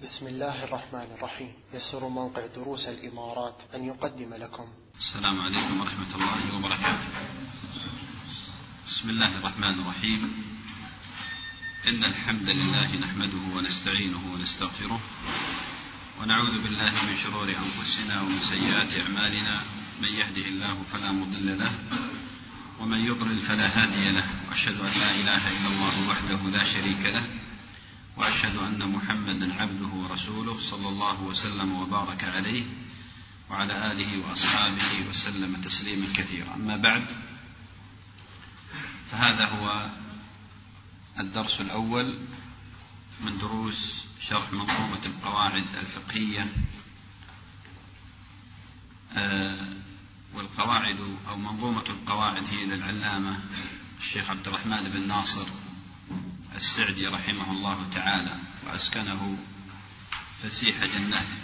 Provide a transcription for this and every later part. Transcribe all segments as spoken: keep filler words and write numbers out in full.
بسم الله الرحمن الرحيم. يسر موقع دروس الإمارات أن يقدم لكم. السلام عليكم ورحمة الله وبركاته. بسم الله الرحمن الرحيم. إن الحمد لله نحمده ونستعينه ونستغفره ونعوذ بالله من شرور أنفسنا ومن سيئات أعمالنا. من يهده الله فلا مضل له ومن يضلل فلا هادي له، وأشهد أن لا إله إلا الله وحده لا شريك له، وأشهد أن محمدا عبده ورسوله صلى الله وسلم وبارك عليه وعلى آله وأصحابه وسلم تسليما كثيرا. أما بعد، فهذا هو الدرس الأول من دروس شرح منظومة القواعد الفقهية. والقواعد أو منظومة القواعد هي للعلامة الشيخ عبد الرحمن بن ناصر السعدي رحمه الله تعالى، وأسكنه فسيح جناته.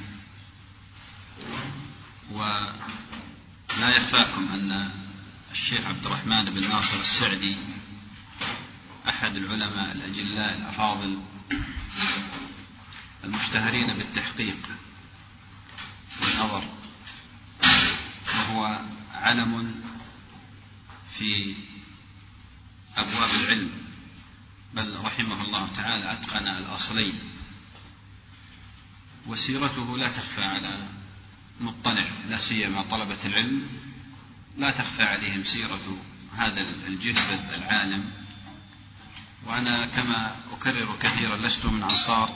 ولا يخفاكم أن الشيخ عبد الرحمن بن ناصر السعدي أحد العلماء الأجلاء الأفاضل المشتهرين بالتحقيق والنظر، وهو علم في أبواب العلم، بل رحمه الله تعالى أتقن الأصلين. وسيرته لا تخفى على مطلع، لا سيما طلبة العلم، لا تخفى عليهم سيرة هذا الجثث العالم. وأنا كما أكرر كثيرا لست من أنصار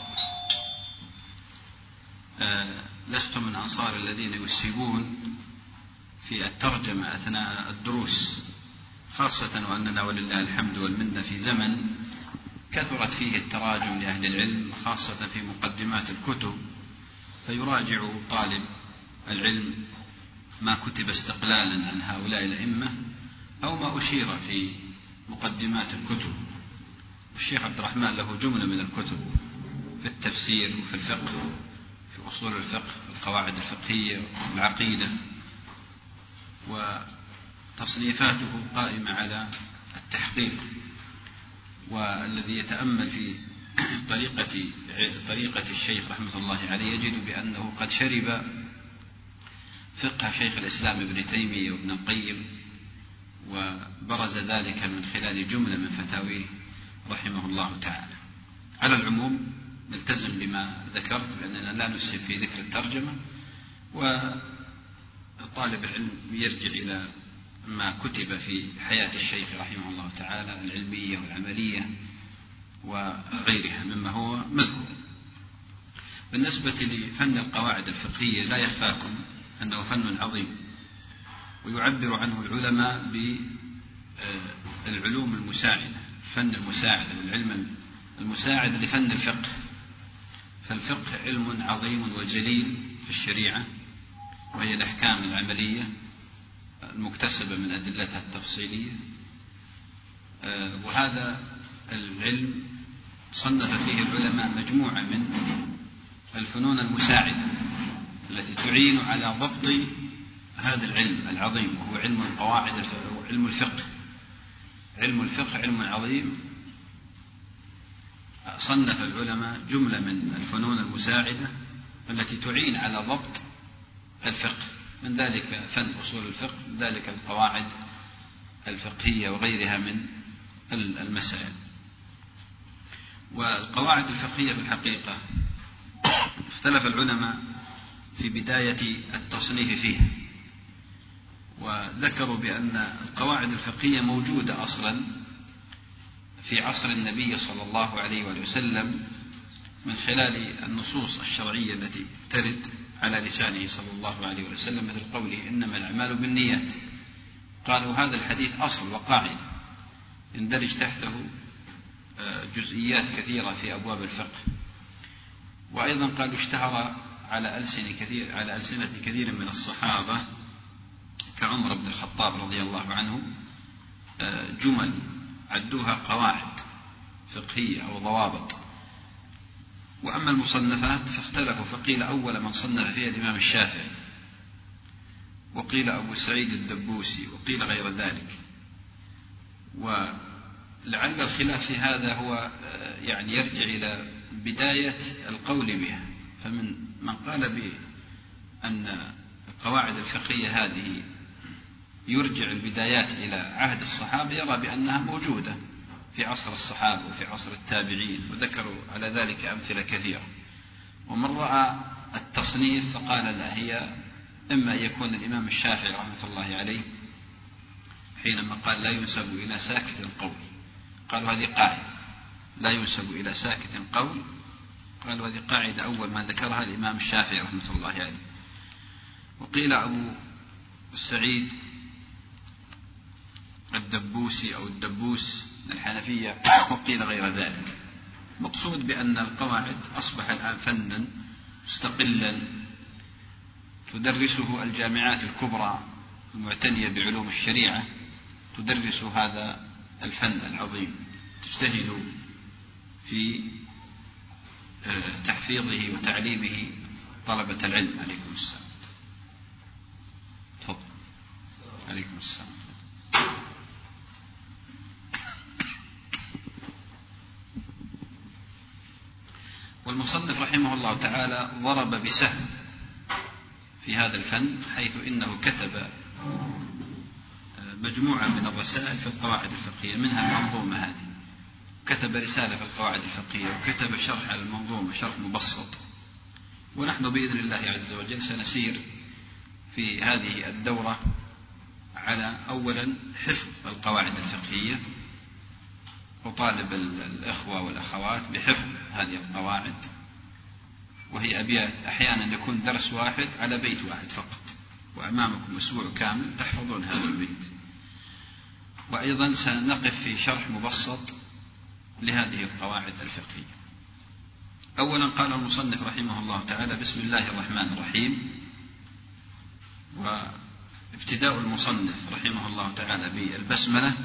لست من أنصار الذين يسيبون في الترجمة أثناء الدروس، خاصة وأننا ولله الحمد والمنة في زمن كثرت فيه التراجم لأهل العلم، خاصة في مقدمات الكتب، فيراجع طالب العلم ما كتب استقلالا عن هؤلاء الأئمة أو ما أشير في مقدمات الكتب. الشيخ عبد الرحمن له جملة من الكتب في التفسير وفي الفقه، في أصول الفقه، في القواعد الفقهية والعقيدة، وتصنيفاته قائمة على التحقيق. والذي يتأمل في طريقة طريقة الشيخ رحمة الله عليه يجد بأنه قد شرب فقه شيخ الإسلام ابن تيمية وابن القيم، وبرز ذلك من خلال جملة من فتاويه رحمه الله تعالى. على العموم نلتزم بما ذكرت بأننا لا نسهب في ذكر الترجمة، وطالب العلم يرجع إلى ما كتب في حياة الشيخ رحمه الله تعالى العلمية والعملية وغيرها مما هو مذكور. بالنسبة لفن القواعد الفقهية لا يخفاكم أنه فن عظيم، ويعبر عنه العلماء بالعلوم المساعدة، الفن المساعد والعلم المساعد لفن الفقه. فالفقه علم عظيم وجليل في الشريعة، وهي الأحكام العملية المكتسبة من أدلتها التفصيلية. وهذا العلم صنف فيه العلماء مجموعة من الفنون المساعدة التي تعين على ضبط هذا العلم العظيم، وهو علم القواعد، علم الفقه. علم الفقه علم عظيم، صنف العلماء جملة من الفنون المساعدة التي تعين على ضبط الفقه، من ذلك فن أصول الفقه، من ذلك القواعد الفقهية وغيرها من المسائل. والقواعد الفقهية في الحقيقة اختلف العلماء في بداية التصنيف فيها، وذكروا بأن القواعد الفقهية موجودة أصلا في عصر النبي صلى الله عليه وآله وسلم من خلال النصوص الشرعية التي ترد على لسانه صلى الله عليه وسلم، مثل قوله إنما الأعمال بالنيات. قالوا هذا الحديث أصل وقاعدة يندرج تحته جزئيات كثيرة في أبواب الفقه. وأيضا قالوا اشتهر على ألسنة كثير على ألسنة كثير من الصحابة كعمر بن الخطاب رضي الله عنه جمل عدوها قواعد فقهية أو ضوابط. وأما المصنفات فاختلفوا، فقيل أول من صنف فيها الإمام الشافعي، وقيل أبو سعيد الدبوسي، وقيل غير ذلك. ولعل الخلاف في هذا هو يعني يرجع إلى بداية القول بها، فمن من قال بأن القواعد الفقهية هذه يرجع البدايات إلى عهد الصحابة يرى بأنها موجودة في عصر الصحابة وفي عصر التابعين، وذكروا على ذلك أمثلة كثيرة. ومن رأى التصنيف فقال لا، هي إما أن يكون الإمام الشافعي رحمة الله عليه حينما قال لا ينسب إلى ساكت القول، قالوا هذه قاعدة لا ينسب إلى ساكت القول، قالوا هذه قاعدة أول ما ذكرها الإمام الشافعي رحمة الله عليه. وقيل أبو السعيد الدبوسي أو الدبوس الحنفية، وقيل غير ذلك. مقصود بأن القواعد أصبح الآن فنا مستقلا تدرسه الجامعات الكبرى المعتنية بعلوم الشريعة، تدرس هذا الفن العظيم، تجتهد في تحفيظه وتعليمه طلبة العلم. عليكم السلام. تفضل. عليكم السلام. والمصنف رحمه الله تعالى ضرب بسهم في هذا الفن، حيث إنه كتب مجموعة من الرسائل في القواعد الفقهية، منها المنظومة هذه، كتب رسالة في القواعد الفقهية، وكتب شرح على المنظومة شرح مبسط. ونحن بإذن الله عز وجل سنسير في هذه الدورة على أولا حفظ القواعد الفقهية، وطالب الإخوة والأخوات بحفظ هذه القواعد، وهي أبيات أحيانا يكون درس واحد على بيت واحد فقط، وأمامكم أسبوع كامل تحفظون هذا البيت. وأيضا سنقف في شرح مبسط لهذه القواعد الفقهية. أولا قال المصنف رحمه الله تعالى: بسم الله الرحمن الرحيم. وابتداء المصنف رحمه الله تعالى بالبسملة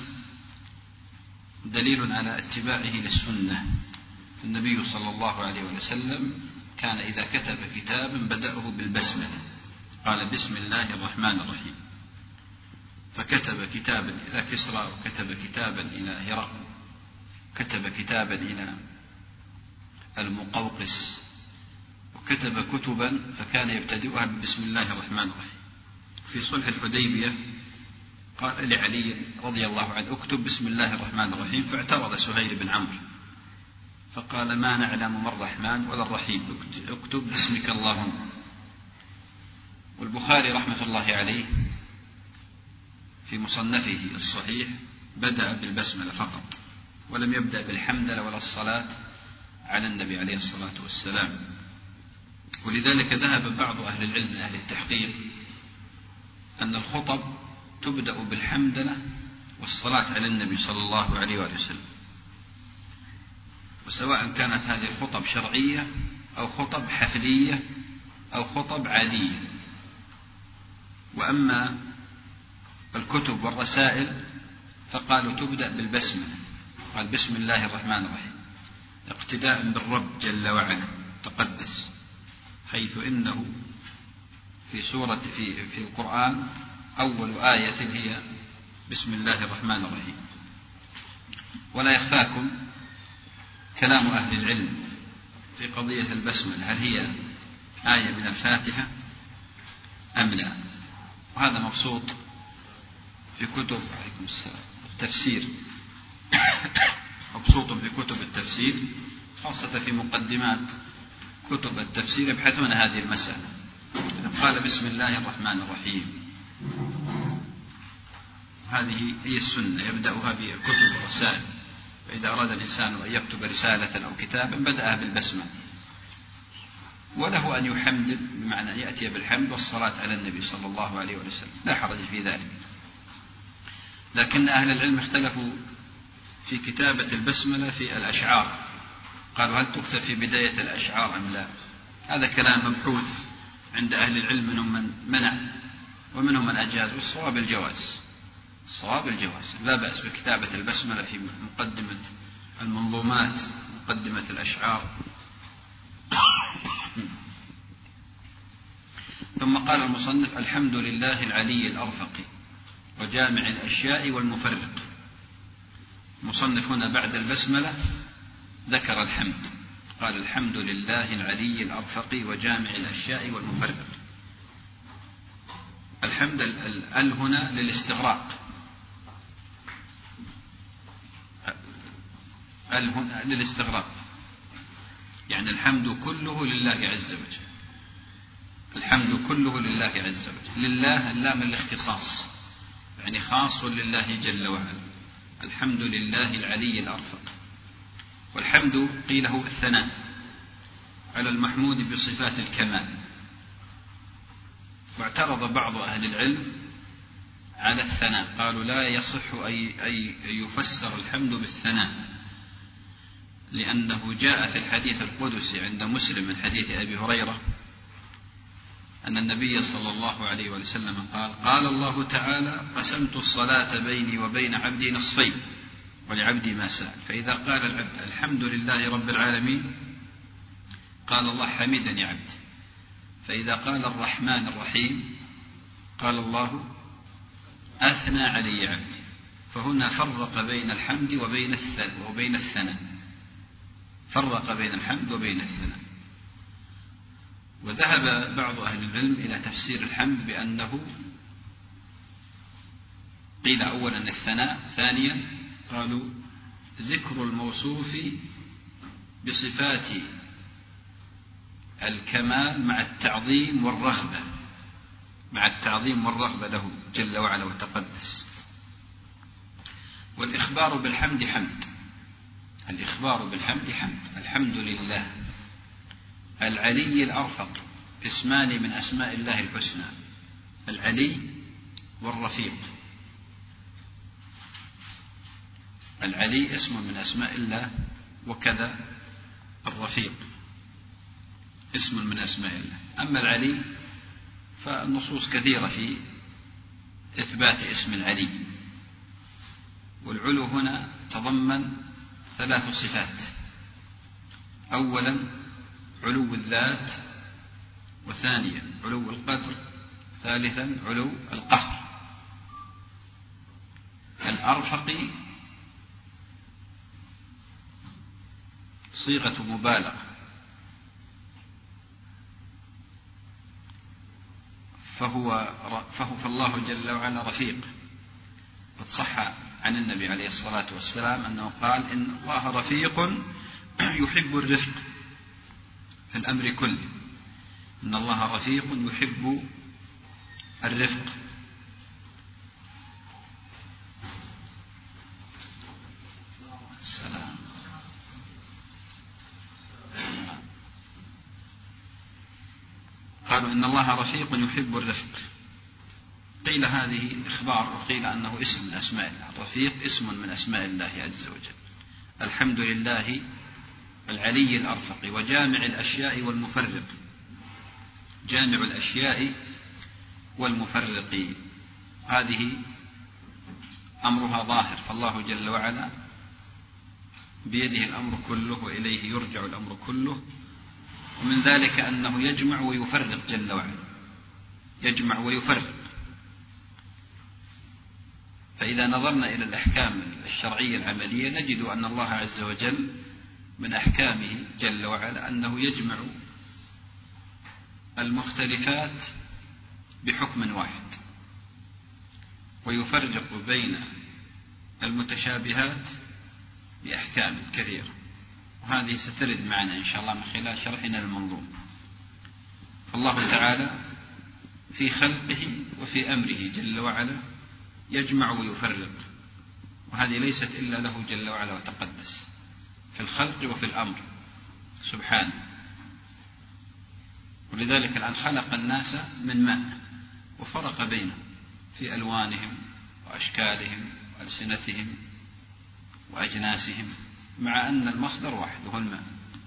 دليل على اتباعه للسنة. النبي صلى الله عليه وسلم كان إذا كتب كتابا بدأه بالبسملة، قال بسم الله الرحمن الرحيم. فكتب كتابا إلى كسرى، وكتب كتابا إلى هرقل، كتب كتابا إلى المقوقس، وكتب كتبا فكان يبتدئها بسم الله الرحمن الرحيم. في صلح الحديبية قال لعلي رضي الله عنه: اكتب بسم الله الرحمن الرحيم، فاعترض سهيل بن عمرو فقال: ما نعلم ما الرحمن ولا الرحيم، اكتب باسمك اللهم. والبخاري رحمة الله عليه في مصنفه الصحيح بدأ بالبسملة فقط، ولم يبدأ بالحمدلله ولا الصلاة على النبي عليه الصلاة والسلام. ولذلك ذهب بعض أهل العلم من أهل التحقيق أن الخطب تبدأ بالحمدلله والصلاة على النبي صلى الله عليه وسلم، وسواء كانت هذه الخطب شرعية أو خطب حفلية أو خطب عادية. وأما الكتب والرسائل فقالوا تبدأ بالبسملة، قال بسم الله الرحمن الرحيم، اقتداء بالرب جل وعلا تقدس، حيث إنه في سورة في, في القرآن أول آية هي بسم الله الرحمن الرحيم. ولا يخفاكم كلام أهل العلم في قضية البسملة، هل هي آية من الفاتحة أم لا؟ وهذا مبسوط في كتب عليكم السلام التفسير مبسوط في كتب التفسير، خاصة في مقدمات كتب التفسير يبحثون هذه المسألة. قال بسم الله الرحمن الرحيم، هذه هي السنة، يبدأها بكتب الرسائل، فإذا أراد الإنسان أن يكتب رسالة أو كتابا بدأها بالبسمة. وله أن يحمد بمعنى أن يأتي بالحمد والصلاة على النبي صلى الله عليه وسلم، لا حرج في ذلك. لكن أهل العلم اختلفوا في كتابة البسملة في الأشعار، قالوا هل تكتب في بداية الأشعار أم لا؟ هذا كلام مبحوث عند أهل العلم، منهم من منع ومنهم من أجاز، والصواب الجواز. الصواب الجواز، لا بأس بكتابة البسملة في مقدمة المنظومات، مقدمة الأشعار. ثم قال المصنف: الحمد لله العلي الأرفق وجامع الأشياء والمفرق. المصنف هنا بعد البسملة ذكر الحمد، قال الحمد لله العلي الأرفق وجامع الأشياء والمفرق. الحمد ال هنا للاستغراق، ال هنا للاستغراق، يعني الحمد كله لله عز وجل، الحمد كله لله عز وجل. لله اللام الاختصاص، يعني خاص لله جل وعلا. الحمد لله العلي الأرفق. والحمد قيل هو الثناء على المحمود بصفات الكمال. واعترض بعض أهل العلم على الثناء، قالوا لا يصح أن يفسر الحمد بالثناء، لأنه جاء في الحديث القدسي عند مسلم من حديث أبي هريرة أن النبي صلى الله عليه وسلم قال: قال الله تعالى: قسمت الصلاة بيني وبين عبدي نصفين ولعبدي ما سأل. فإذا قال العبد الحمد لله رب العالمين قال الله: حمدني عبدي. فإذا قال الرحمن الرحيم قال الله: أثنى علي عبدي. فهنا فرق بين الحمد وبين وبين الثناء، فرق بين الحمد وبين الثناء. وذهب بعض أهل العلم إلى تفسير الحمد بأنه قيل أولا الثناء، ثانيا قالوا ذكر الموصوف بصفات الكمال مع التعظيم والرغبة، مع التعظيم والرغبة له جل وعلا وتقدس. والإخبار بالحمد حمد، الإخبار بالحمد حمد. الحمد لله العلي الأرفق، اسمان من أسماء الله الحسنى، العلي والرفيق. العلي اسم من أسماء الله، وكذا الرفيق اسم من أسماء الله. أما العلي فالنصوص كثيرة في إثبات اسم العلي. والعلو هنا تضمن ثلاث صفات: أولا علو الذات، وثانيا علو القدر، ثالثا علو القهر. الأرفق صيغة مبالغة، فهو فهو فالله جل وعلا رفيق. قد صح عن النبي عليه الصلاة والسلام أنه قال: إن الله رفيق يحب الرفق في الأمر كله. إن الله رفيق يحب الرفق. السلام. قالوا إن الله رفيق يحب الرفق. قيل هذه إخبار، وقيل أنه اسم من أسماء الله. الرفيق اسم من أسماء الله عز وجل. الحمد لله العلي الأرفق وجامع الأشياء والمفرق. جامع الأشياء والمفرق هذه أمرها ظاهر، فالله جل وعلا بيده الأمر كله وإليه يرجع الأمر كله. ومن ذلك أنه يجمع ويفرق جل وعلا، يجمع ويفرق. فإذا نظرنا إلى الأحكام الشرعية العملية نجد أن الله عز وجل من أحكامه جل وعلا أنه يجمع المختلفات بحكم واحد، ويفرق بين المتشابهات بأحكام كثيرة. وهذه سترد معنا إن شاء الله من خلال شرحنا للمنظوم. فالله تعالى في خلقه وفي أمره جل وعلا يجمع ويفرق، وهذه ليست إلا له جل وعلا وتقدس، في الخلق وفي الأمر سبحانه. ولذلك الآن خلق الناس من ماء وفرق بينهم في ألوانهم وأشكالهم وألسنتهم وأجناسهم، مع أن المصدر واحد وهو الماء.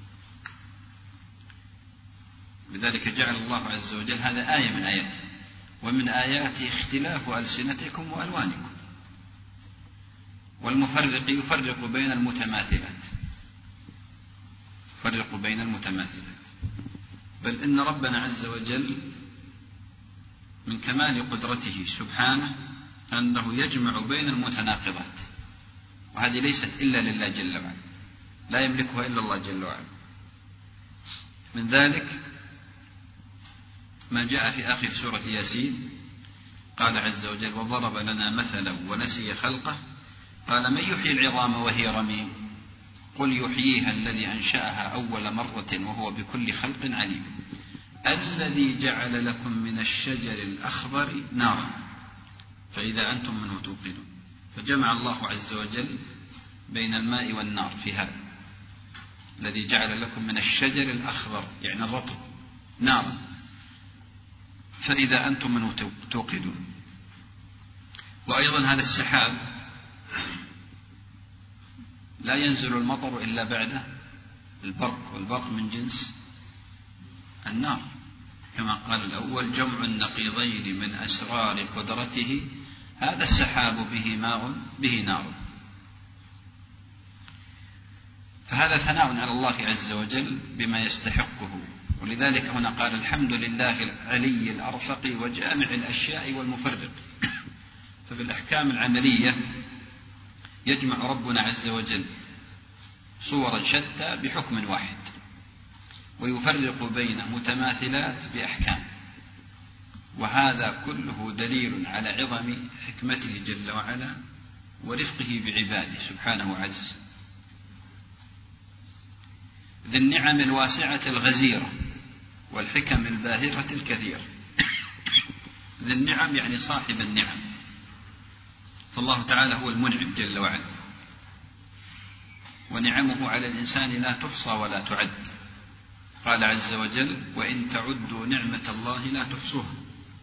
لذلك جعل الله عز وجل هذا آية من آياته. ومن آياته اختلاف ألسنتكم وألوانكم. والمفرق يفرق بين المتماثلات، يفرق بين المتماثلات. بل إن ربنا عز وجل من كمال قدرته سبحانه أنه يجمع بين المتناقضات، وهذه ليست إلا لله جل وعلا، لا يملكها إلا الله جل وعلا. من ذلك ما جاء في آخر سورة ياسين، قال عز وجل: وضرب لنا مثلا ونسي خلقه قال: من يحيي العظام وهي رميم قل يحييها الذي أنشأها أول مرة وهو بكل خلق عليم الذي جعل لكم من الشجر الأخضر نارا فإذا أنتم منه توقدون. فجمع الله عز وجل بين الماء والنار في هذا، الذي جعل لكم من الشجر الأخضر يعني الرطب نارا فإذا أنتم منه توقدون. وأيضا هذا السحاب لا ينزل المطر إلا بعد البرق، والبرق من جنس النار، كما قال الأول: جمع النقيضين من أسرار قدرته هذا السحاب به ماء به نار. فهذا ثناء على الله عز وجل بما يستحقه، ولذلك هنا قال: الحمد لله العلي الأرفق وجامع الأشياء والمفرق. ففي الأحكام العملية يجمع ربنا عز وجل صورا شتى بحكم واحد، ويفرق بين متماثلات بأحكام، وهذا كله دليل على عظم حكمته جل وعلا ورفقه بعباده سبحانه عز. ذي النعم الواسعة الغزيرة والحكم الباهرة الكثيرة. ذي النعم يعني صاحب النعم، فالله تعالى هو المنعم جل وعلا، ونعمه على الإنسان لا تحصى ولا تعد. قال عز وجل: وإن تعدوا نعمة الله لا تحصوها.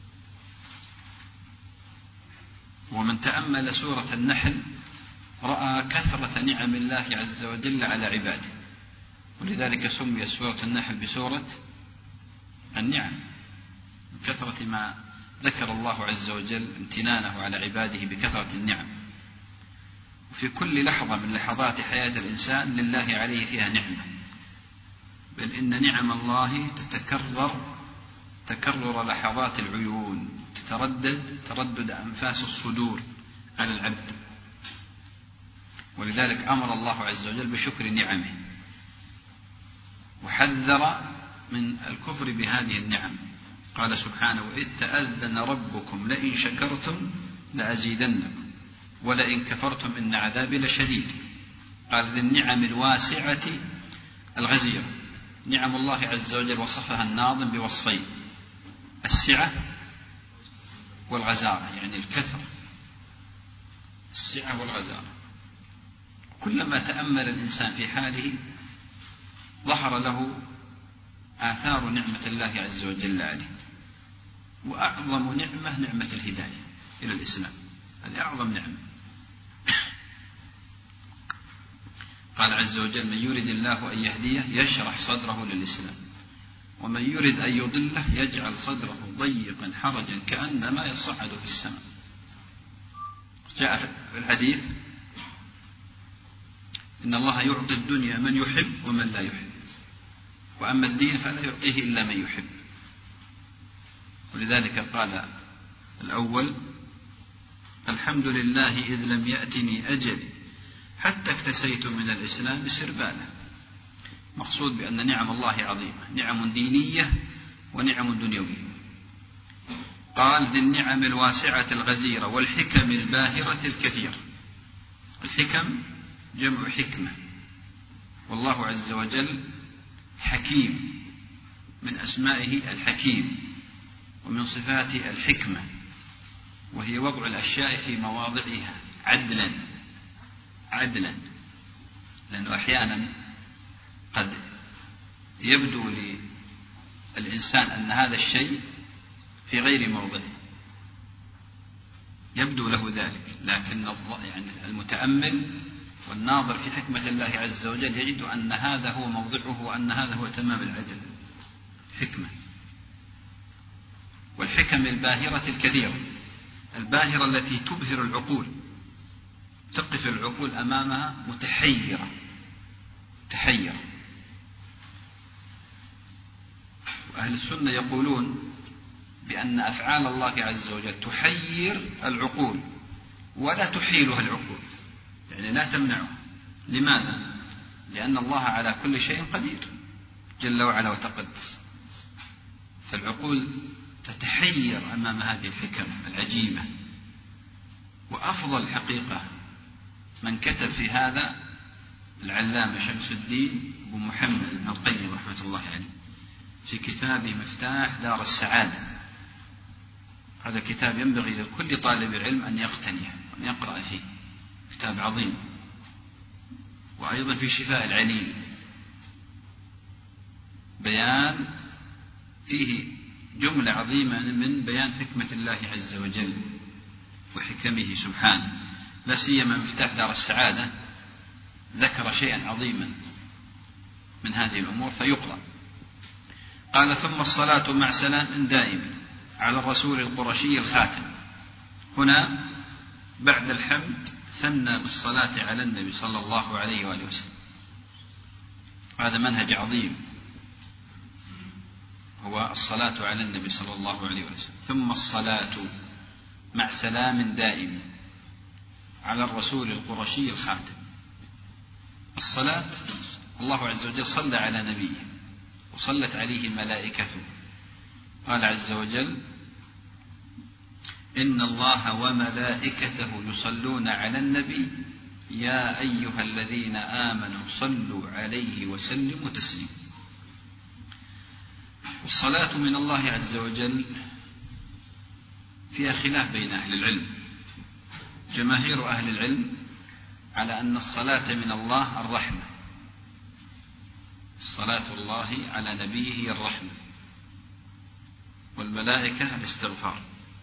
ومن تأمل سورة النحل رأى كثرة نعم الله عز وجل على عباده، ولذلك سميت سورة النحل بسورة النعم، من كثرة ما ذكر الله عز وجل امتنانه على عباده بكثرة النعم. وفي كل لحظة من لحظات حياة الإنسان لله عليه فيها نعمة، بل إن نعم الله تتكرر تكرر لحظات العيون، تتردد تردد أنفاس الصدور على العبد. ولذلك أمر الله عز وجل بشكر نعمه، وحذر من الكفر بهذه النعم. قال سبحانه: إذ تأذن ربكم لئن شكرتم لأزيدنكم ولئن كفرتم إن عذابي لشديد. قال: ذي النعم الواسعة الغزيرة. نعم الله عز وجل وصفها الناظم بوصفين: السعة والغزارة، يعني الكثرة، السعة والغزارة. كلما تأمل الإنسان في حاله ظهر له آثار نعمة الله عز وجل عليه. وأعظم نعمة نعمة الهداية إلى الإسلام، هذه أعظم نعمة. قال عز وجل: من يرد الله أن يهديه يشرح صدره للإسلام ومن يرد أن يضله يجعل صدره ضيقا حرجا كأنما يصعد في السماء. جاء في الحديث: إن الله يعطي الدنيا من يحب ومن لا يحب، وأما الدين فلا يعطيه إلا من يحب. ولذلك قال الأول: الحمد لله إذ لم يأتني أجل حتى اكتسيت من الإسلام سربالا. مقصود بأن نعم الله عظيمة، نعم دينية ونعم دنيوية. قال: ذي النعم الواسعة الغزيرة والحكم الباهرة الكثيرة. الحكم جمع حكمة، والله عز وجل حكيم، من أسمائه الحكيم، ومن صفاته الحكمة، وهي وضع الأشياء في مواضعها عدلا عدلا لأنه أحيانا قد يبدو للإنسان أن هذا الشيء في غير موضعه، يبدو له ذلك، لكن يعني المتأمل والناظر في حكمة الله عز وجل يجد أن هذا هو موضعه وأن هذا هو تمام العدل، حكمة. والحكم الباهرة الكثيرة، الباهرة التي تبهر العقول، تقف العقول أمامها متحيرة تحيرة. وأهل السنة يقولون بأن أفعال الله عز وجل تحير العقول ولا تحيلها العقول، يعني لا تمنعها. لماذا؟ لأن الله على كل شيء قدير، جل وعلا وتقدس. فالعقول تتحير أمام هذه الحكم العجيبة. وأفضل حقيقة من كتب في هذا العلامة شمس الدين أبو محمد بن القيم رحمة الله عليه في كتابه مفتاح دار السعادة. هذا كتاب ينبغي لكل طالب علم أن يقتنيه وأن يقرأ فيه، كتاب عظيم. وأيضا في شفاء العليل بيان فيه جملة عظيمة من بيان حكمة الله عز وجل وحكمه سبحانه، لا سيما مفتاح دار السعادة ذكر شيئا عظيما من هذه الأمور فيقرأ. قال: ثم الصلاة مع سلام دائم على الرسول القرشي الخاتم. هنا بعد الحمد ثنى بالصلاة على النبي صلى الله عليه وآله وسلم. هذا منهج عظيم، هو الصلاة على النبي صلى الله عليه وسلم. ثم الصلاة مع سلام دائم على الرسول القرشي الخاتم. الصلاة الله عز وجل صلى على نبيه وصلت عليه ملائكته. قال عز وجل: إن الله وملائكته يصلون على النبي يا أيها الذين آمنوا صلوا عليه وسلموا تسليما. والصلاة من الله عز وجل فيها خلاف بين أهل العلم. جماهير أهل العلم على أن الصلاة من الله الرحمة، صلاة الله على نبيه الرحمة، والملائكة الاستغفار،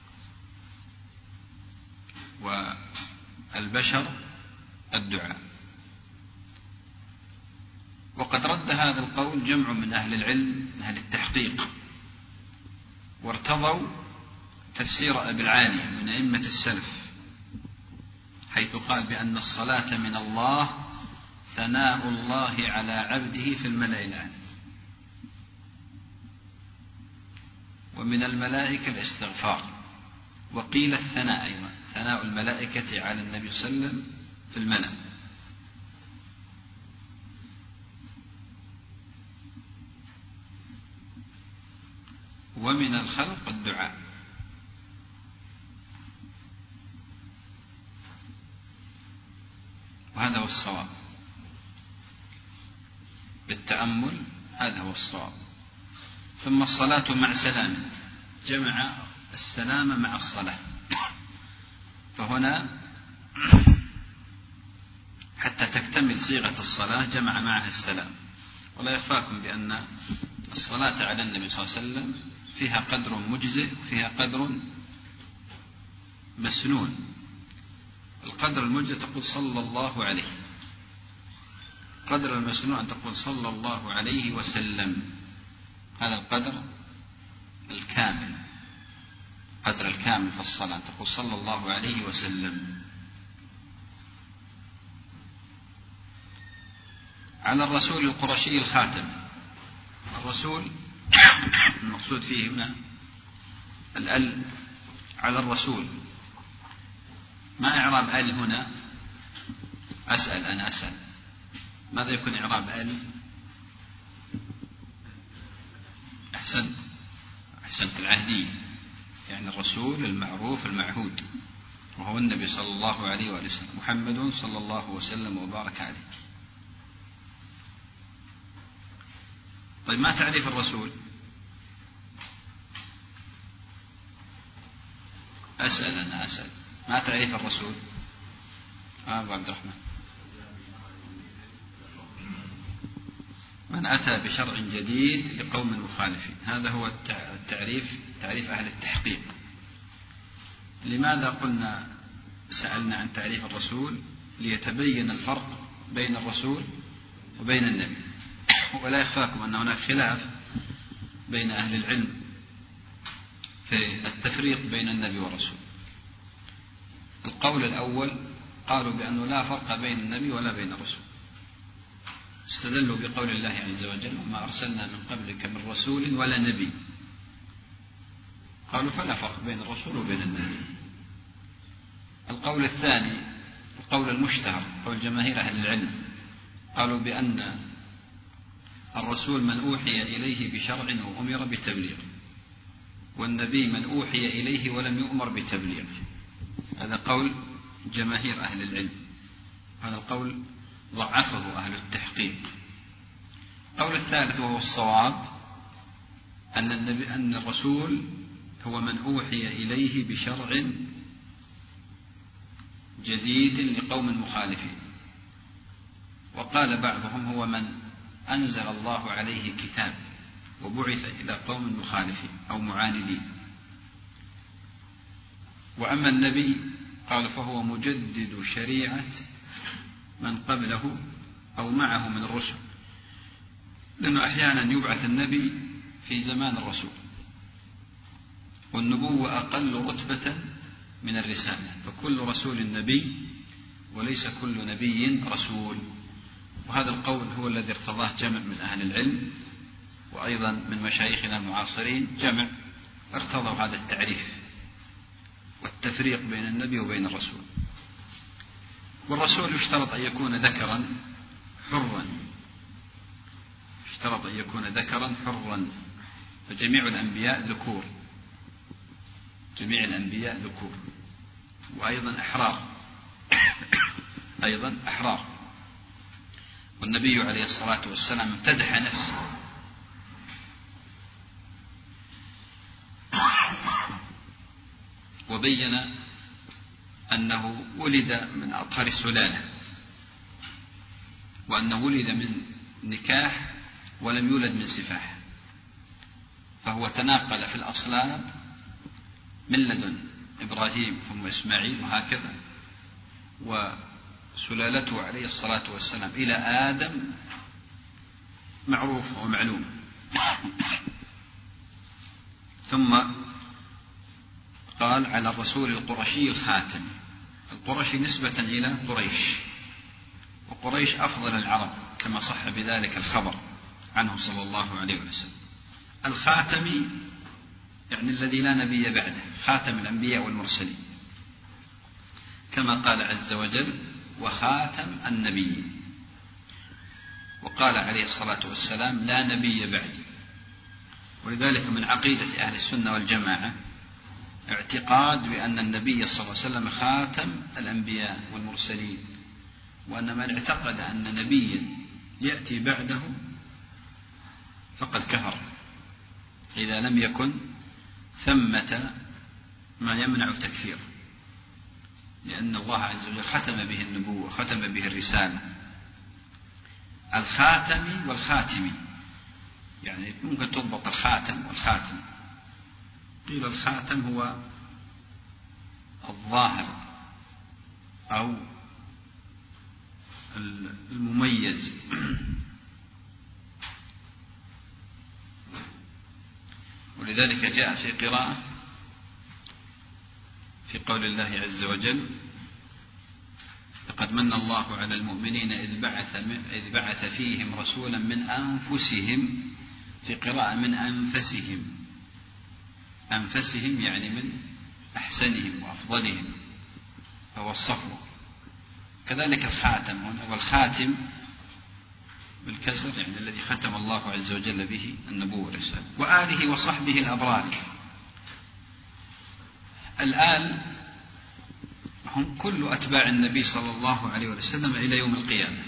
والبشر الدعاء. وقد رد هذا القول جمع من أهل العلم أهل التحقيق، وارتضوا تفسير أبي العالي من أئمة السلف، حيث قال بأن الصلاة من الله ثناء الله على عبده في الملأ الأعلى، ومن الملائكة الاستغفار. وقيل الثناء أيضا، ثناء الملائكة على النبي صلى الله عليه وسلم في الملأ. ومن الخلق الدعاء. وهذا هو الصواب بالتأمل، هذا هو الصواب. ثم الصلاة مع سلام، جمع السلام مع الصلاة. فهنا حتى تكتمل صيغة الصلاة جمع معها السلام. ولا يخفاكم بأن الصلاة على النبي صلى الله عليه وسلم فيها قدر مجزئ، فيها قدر مسنون. القدر المجزئ تقول صلى الله عليه، قدر المسنون أن تقول صلى الله عليه وسلم. هذا القدر الكامل، قدر الكامل في الصلاة تقول صلى الله عليه وسلم. على الرسول القرشي الخاتم. الرسول المقصود فيه هنا الأل على الرسول. ما إعراب أل هنا؟ أسأل أنا أسأل ماذا يكون إعراب أل؟ أحسنت أحسنت العهدية، يعني الرسول المعروف المعهود، وهو النبي صلى الله عليه وآله وسلم، محمد صلى الله وسلم وبارك عليه. طيب ما تعريف الرسول؟ أسأل أنا أسأل ما تعريف الرسول؟ آه أبو عبد الرحمن. من أتى بشرع جديد لقوم مخالفين، هذا هو التعريف، تعريف أهل التحقيق. لماذا قلنا سألنا عن تعريف الرسول؟ ليتبين الفرق بين الرسول وبين النبي. ولا يخفاكم أن هناك خلاف بين أهل العلم في التفريق بين النبي والرسول. القول الأول قالوا بأنه لا فرق بين النبي ولا بين الرسول، استدلوا بقول الله عز وجل: وما أرسلنا من قبلك من رسول ولا نبي. قالوا فلا فرق بين الرسول وبين النبي. القول الثاني القول المشتهر، قول جماهير أهل العلم، قالوا بأن الرسول من أوحي إليه بشرع وأمر بتبليغ، والنبي من أوحي إليه ولم يؤمر بتبليغ. هذا قول جماهير أهل العلم، هذا القول ضعفه أهل التحقيق. القول الثالث وهو الصواب أن, النبي أن الرسول هو من أوحي إليه بشرع جديد لقوم مخالفين، وقال بعضهم هو من أنزل الله عليه كتاب وبعث إلى قوم مخالفين أو معاندين. وأما النبي قال فهو مجدد شريعة من قبله أو معه من الرسل، لأنه أحيانا يبعث النبي في زمان الرسول، والنبوة أقل رتبة من الرسالة، فكل رسول نبي وليس كل نبي رسول. وهذا القول هو الذي ارتضاه جمع من أهل العلم، وأيضا من مشايخنا المعاصرين جمع ارتضوا هذا التعريف والتفريق بين النبي وبين الرسول. والرسول يشترط أن يكون ذكرا حرا، يشترط أن يكون ذكرا حرا، فجميع الأنبياء ذكور، جميع الأنبياء ذكور، وأيضا أحرار أيضا أحرار. والنبي عليه الصلاة والسلام امتدح نفسه وبين أنه ولد من أطهر السلالة، وأنه ولد من نكاح ولم يولد من سفاح، فهو تناقل في الأصلاب من لدن إبراهيم ثم إسماعيل وهكذا، وسلالته عليه الصلاة والسلام إلى آدم معروف ومعلوم. ثم قال على الرسول القرشي الخاتم، القرشي نسبة إلى قريش، وقريش أفضل العرب كما صح بذلك الخبر عنه صلى الله عليه وسلم. الخاتمي يعني الذي لا نبي بعده، خاتم الأنبياء والمرسلين، كما قال عز وجل وخاتم النبيين. وقال عليه الصلاة والسلام لا نبي بعدي. ولذلك من عقيدة أهل السنة والجماعة اعتقاد بأن النبي صلى الله عليه وسلم خاتم الأنبياء والمرسلين، وأن من اعتقد أن نبيا يأتي بعده فقد كفر إذا لم يكن ثمة ما يمنع تكفيره، لأن الله عز وجل ختم به النبوة، ختم به الرسالة. الخاتم والخاتم يعني ممكن تضبط الخاتم والخاتم. قيل الخاتم هو الظاهر أو المميز، ولذلك جاء في قراءة في قول الله عز وجل لقد من الله على المؤمنين إذ بعث, إذ بعث فيهم رسولا من أنفسهم، في قراءة من أنفسهم، أنفسهم يعني من أحسنهم وأفضلهم، فهو الصفوة. كذلك الخاتم هنا، والخاتم بالكسر يعني الذي ختم الله عز وجل به النبوة والرسالة. وآله وصحبه الأبرار. الآل هم كل أتباع النبي صلى الله عليه وسلم إلى يوم القيامة.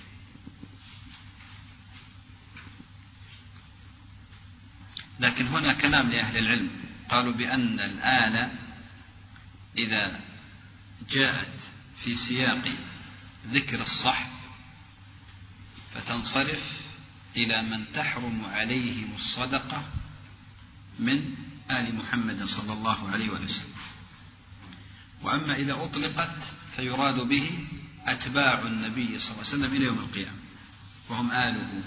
لكن هنا كلام لأهل العلم، قالوا بأن الآل إذا جاءت في سياق ذكر الصحب فتنصرف إلى من تحرم عليهم الصدقة من آل محمد صلى الله عليه وسلم. وأما إذا أطلقت فيراد به أتباع النبي صلى الله عليه وسلم إلى يوم القيامة وهم آله.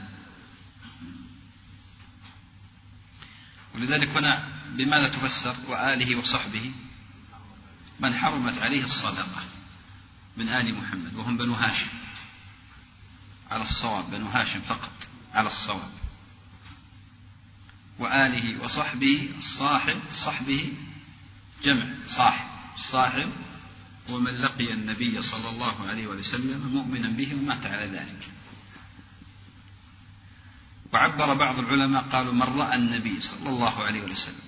ولذلك هنا بماذا تفسر وآله وصحبه؟ من حرمت عليه الصدقة من آل محمد وهم بنو هاشم على الصواب، بنو هاشم فقط على الصواب. وآله وصحبه، الصاحب صحبه جمع صاحب، الصاحب هو من لقي النبي صلى الله عليه وسلم مؤمنا به ومات على ذلك. وعبر بعض العلماء قالوا من رأى النبي صلى الله عليه وسلم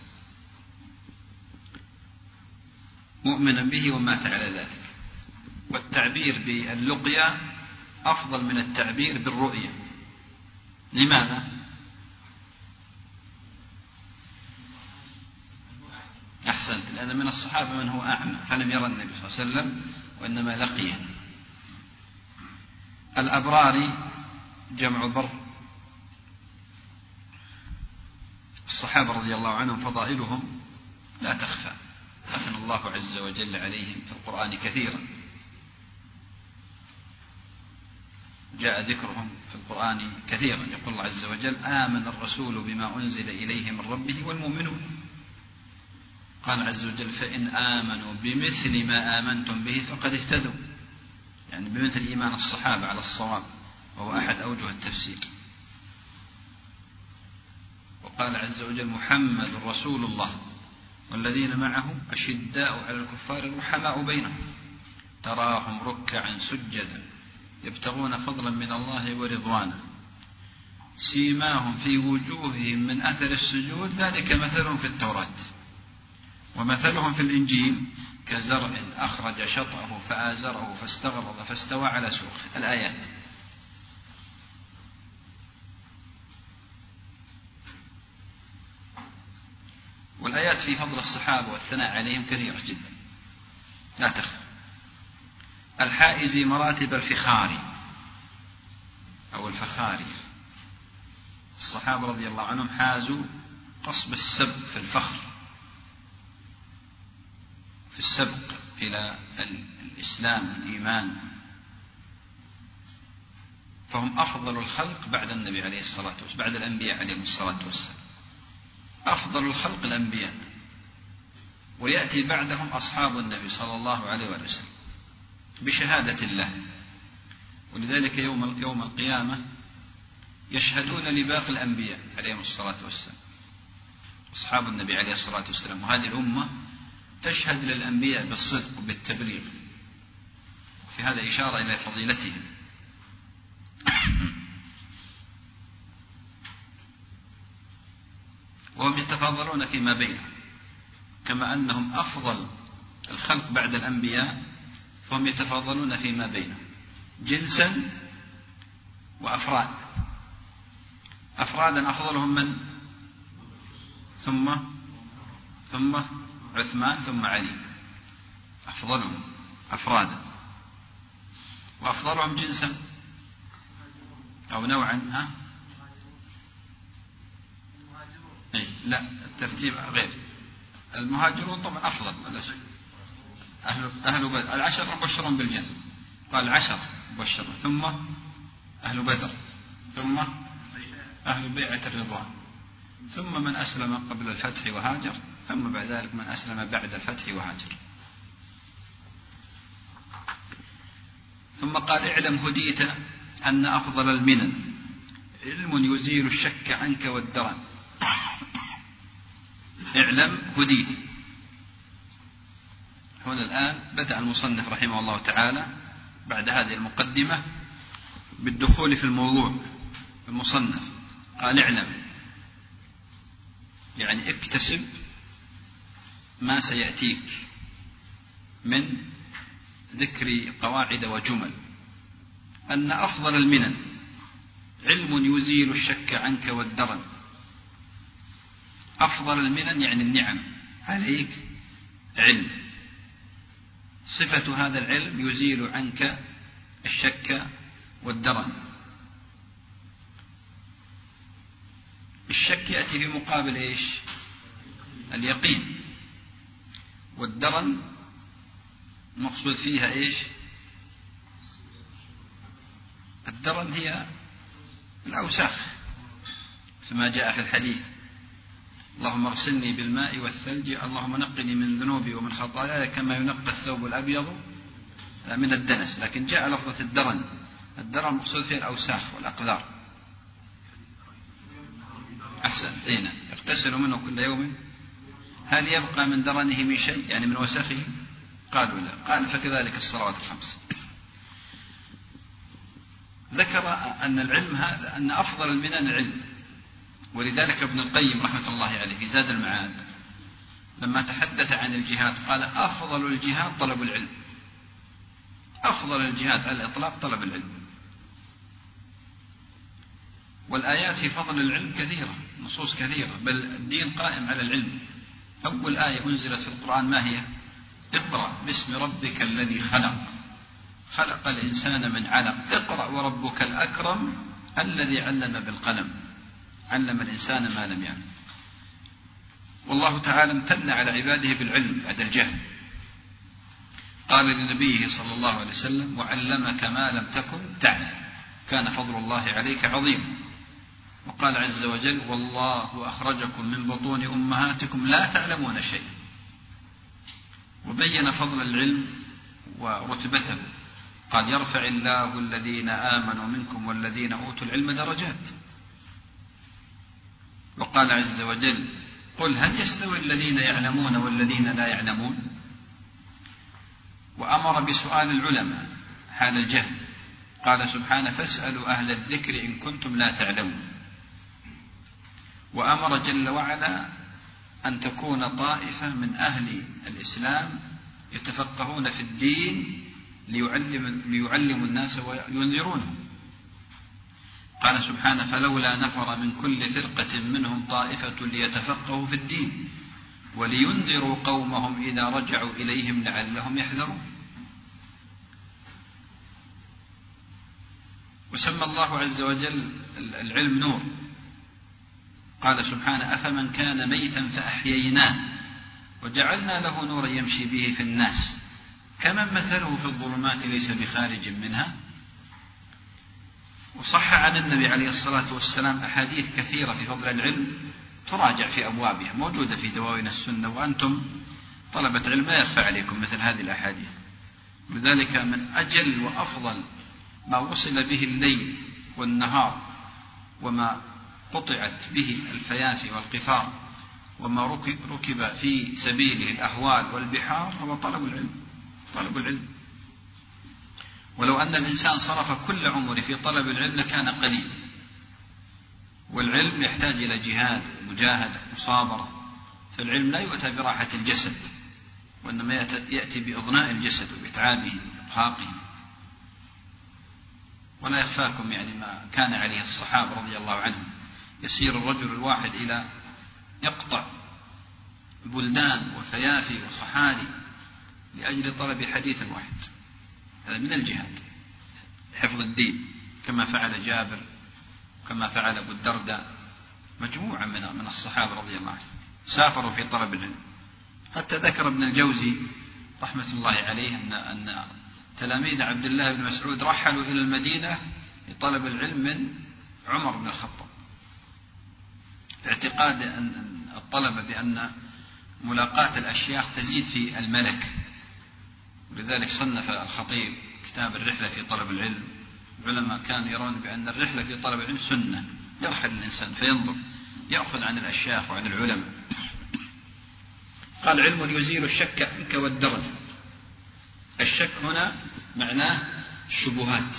مؤمنا به ومات على ذلك. والتعبير باللقيا أفضل من التعبير بالرؤيا. لماذا؟ أحسنت، لأن من الصحابة من هو أعمى فلم يرى النبي صلى الله عليه وسلم وإنما لقيه. الأبرار جمع بر. الصحابة رضي الله عنهم فضائلهم لا تخفى، أثنى الله عز وجل عليهم في القرآن كثيرا، جاء ذكرهم في القرآن كثيرا. يقول الله عز وجل آمن الرسول بما أنزل إليه من ربه والمؤمنون. قال عز وجل فإن آمنوا بمثل ما آمنتم به فقد اهتدوا، يعني بمثل إيمان الصحابة على الصواب، وهو أحد أوجه التفسير. وقال عز وجل محمد رسول الله والذين معه أشداء على الكفار رحماء بينهم تراهم ركعا سجدا يبتغون فضلا من الله ورضوانا سيماهم في وجوههم من أثر السجود ذلك مثلهم في التوراة ومثلهم في الإنجيل كزرع أخرج شطأه فآزره فاستغلظ فاستوى على سوقه. الآيات. والآيات في فضل الصحابة والثناء عليهم كثيرة جدا لا تخفى. الحائز مراتب الفخار أو الفخار. الصحابة رضي الله عنهم حازوا قصب السب في الفخر، في السبق إلى الإسلام والإيمان، فهم أفضل الخلق بعد النبي عليه الصلاة والسلام، بعد الأنبياء عليهم الصلاة والسلام. أفضل الخلق الأنبياء، ويأتي بعدهم أصحاب النبي صلى الله عليه وسلم بشهادة الله. ولذلك يوم يوم القيامة يشهدون لباقي الأنبياء عليهم الصلاة والسلام أصحاب النبي عليه الصلاة والسلام. وهذه الأمة تشهد للأنبياء بالصدق وبالتبليغ، في هذا إشارة إلى فضيلتهم. وهم يتفاضلون فيما بينهم، كما أنهم أفضل الخلق بعد الأنبياء فهم يتفاضلون فيما بينهم جنسا وأفراد. أفرادا أفضلهم من؟ ثم ثم عثمان ثم علي، أفضلهم أفرادا. وأفضلهم جنسا أو نوعا ها؟ أي لا، الترتيب غير. المهاجرون طبعا أفضل ولا شيء. أهل أهل بدر العشر مبشرون بالجنة، قال العشر مبشرون، ثم أهل بدر، ثم أهل بيعة الرضوان، ثم من أسلم قبل الفتح وهاجر، ثم بعد ذلك من أسلم بعد الفتح وهاجر. ثم قال اعلم هديت أن أفضل المنن علم يزيل الشك عنك والدرن. اعلم هديت. هنا الآن بدأ المصنف رحمه الله تعالى بعد هذه المقدمة بالدخول في الموضوع. المصنف قال اعلم، يعني اكتسب ما سيأتيك من ذكر قواعد وجمل، أن أفضل المنن علم يزيل الشك عنك والدرن. أفضل المنن يعني النعم عليك علم، صفة هذا العلم يزيل عنك الشك والدرن. الشك يأتي في مقابل إيش؟ اليقين. والدرن المقصود فيها إيش؟ الدرن هي الأوساخ كما جاء في الحديث اللهم اغسلني بالماء والثلج اللهم نقني من ذنوبي ومن خطاياي كما ينقى الثوب الأبيض من الدنس. لكن جاء لفظة الدرن، الدرن مقصود فيها الأوساخ والأقذار. أحسن دينا يغتسل منه كل يوم، هل يبقى من درنه من شيء يعني من وسخه؟ قالوا لا. قال فكذلك الصلوات الخمس. ذكر أن العلم هذا أن أفضل المنن العلم، ولذلك ابن القيم رحمة الله عليه في زاد المعاد لما تحدث عن الجهاد قال أفضل الجهاد طلب العلم، أفضل الجهاد على الإطلاق طلب العلم. والآيات في فضل العلم كثيرة، نصوص كثيرة، بل الدين قائم على العلم. أول آية أنزلت في القرآن ما هي؟ اقرأ باسم ربك الذي خلق، خلق الإنسان من علق، اقرأ وربك الأكرم الذي علم بالقلم، علم الإنسان ما لم يعلم. والله تعالى امتن على عباده بالعلم بعد الجهل، قال لنبيه صلى الله عليه وسلم وعلمك ما لم تكن تعلم، كان فضل الله عليك عظيما. وقال عز وجل والله أخرجكم من بطون أمهاتكم لا تعلمون شيئا، وبين فضل العلم ورتبته، قال يرفع الله الذين آمنوا منكم والذين أوتوا العلم درجات. وقال عز وجل قل هل يستوي الذين يعلمون والذين لا يعلمون، وأمر بسؤال العلماء حال الجهل، قال سبحانه فاسألوا أهل الذكر إن كنتم لا تعلمون. وأمر جل وعلا أن تكون طائفة من أهل الإسلام يتفقهون في الدين ليعلم ليعلموا الناس وينذرونهم، قال سبحانه فلولا نفر من كل فرقة منهم طائفة ليتفقهوا في الدين ولينذروا قومهم إذا رجعوا إليهم لعلهم يحذرون. وسمى الله عز وجل العلم نور، قال سبحانه أفمن كان ميتا فأحييناه وجعلنا له نورا يمشي به في الناس كمن مثله في الظلمات ليس بخارج منها. وصح عن النبي عليه الصلاة والسلام أحاديث كثيرة في فضل العلم تراجع في أبوابها، موجودة في دواوين السنة، وأنتم طلبة علم لا يخفى عليكم مثل هذه الأحاديث. لذلك من أجل وأفضل ما وصل به الليل والنهار وما قطعت به الفيافي والقفار وما ركب في سبيله الأهوال والبحار هو طلب العلم، طلب العلم. ولو أن الإنسان صرف كل عمره في طلب العلم لكان قليل. والعلم يحتاج إلى جهاد ومجاهدة ومصابرة، فالعلم لا يؤتى براحة الجسد، وإنما يأتي بإضناء الجسد وإتعابه وإرهاقه. ولا يخفاكم يعني ما كان عليه الصحابة رضي الله عنهم، يسير الرجل الواحد إلى يقطع بلدان وفيافي وصحاري لأجل طلب حديث واحد، هذا من الجهاد حفظ الدين، كما فعل جابر كما فعل أبو الدرداء، مجموعة من الصحابة رضي الله عنهم سافروا في طلب العلم. حتى ذكر ابن الجوزي رحمة الله عليه أن, أن تلاميذ عبد الله بن مسعود رحلوا إلى المدينة لطلب العلم من عمر بن الخطاب، اعتقاد أن الطلبة بأن ملاقاة الأشياخ تزيد في الملك. ولذلك صنف الخطيب كتاب الرحلة في طلب العلم. العلماء كانوا يرون بأن الرحلة في طلب العلم سنة، يرحل الإنسان فينظر يأخذ عن الأشياخ وعن العلماء. قال علم يزيل الشك عنك والدرن. الشك هنا معناه الشبهات،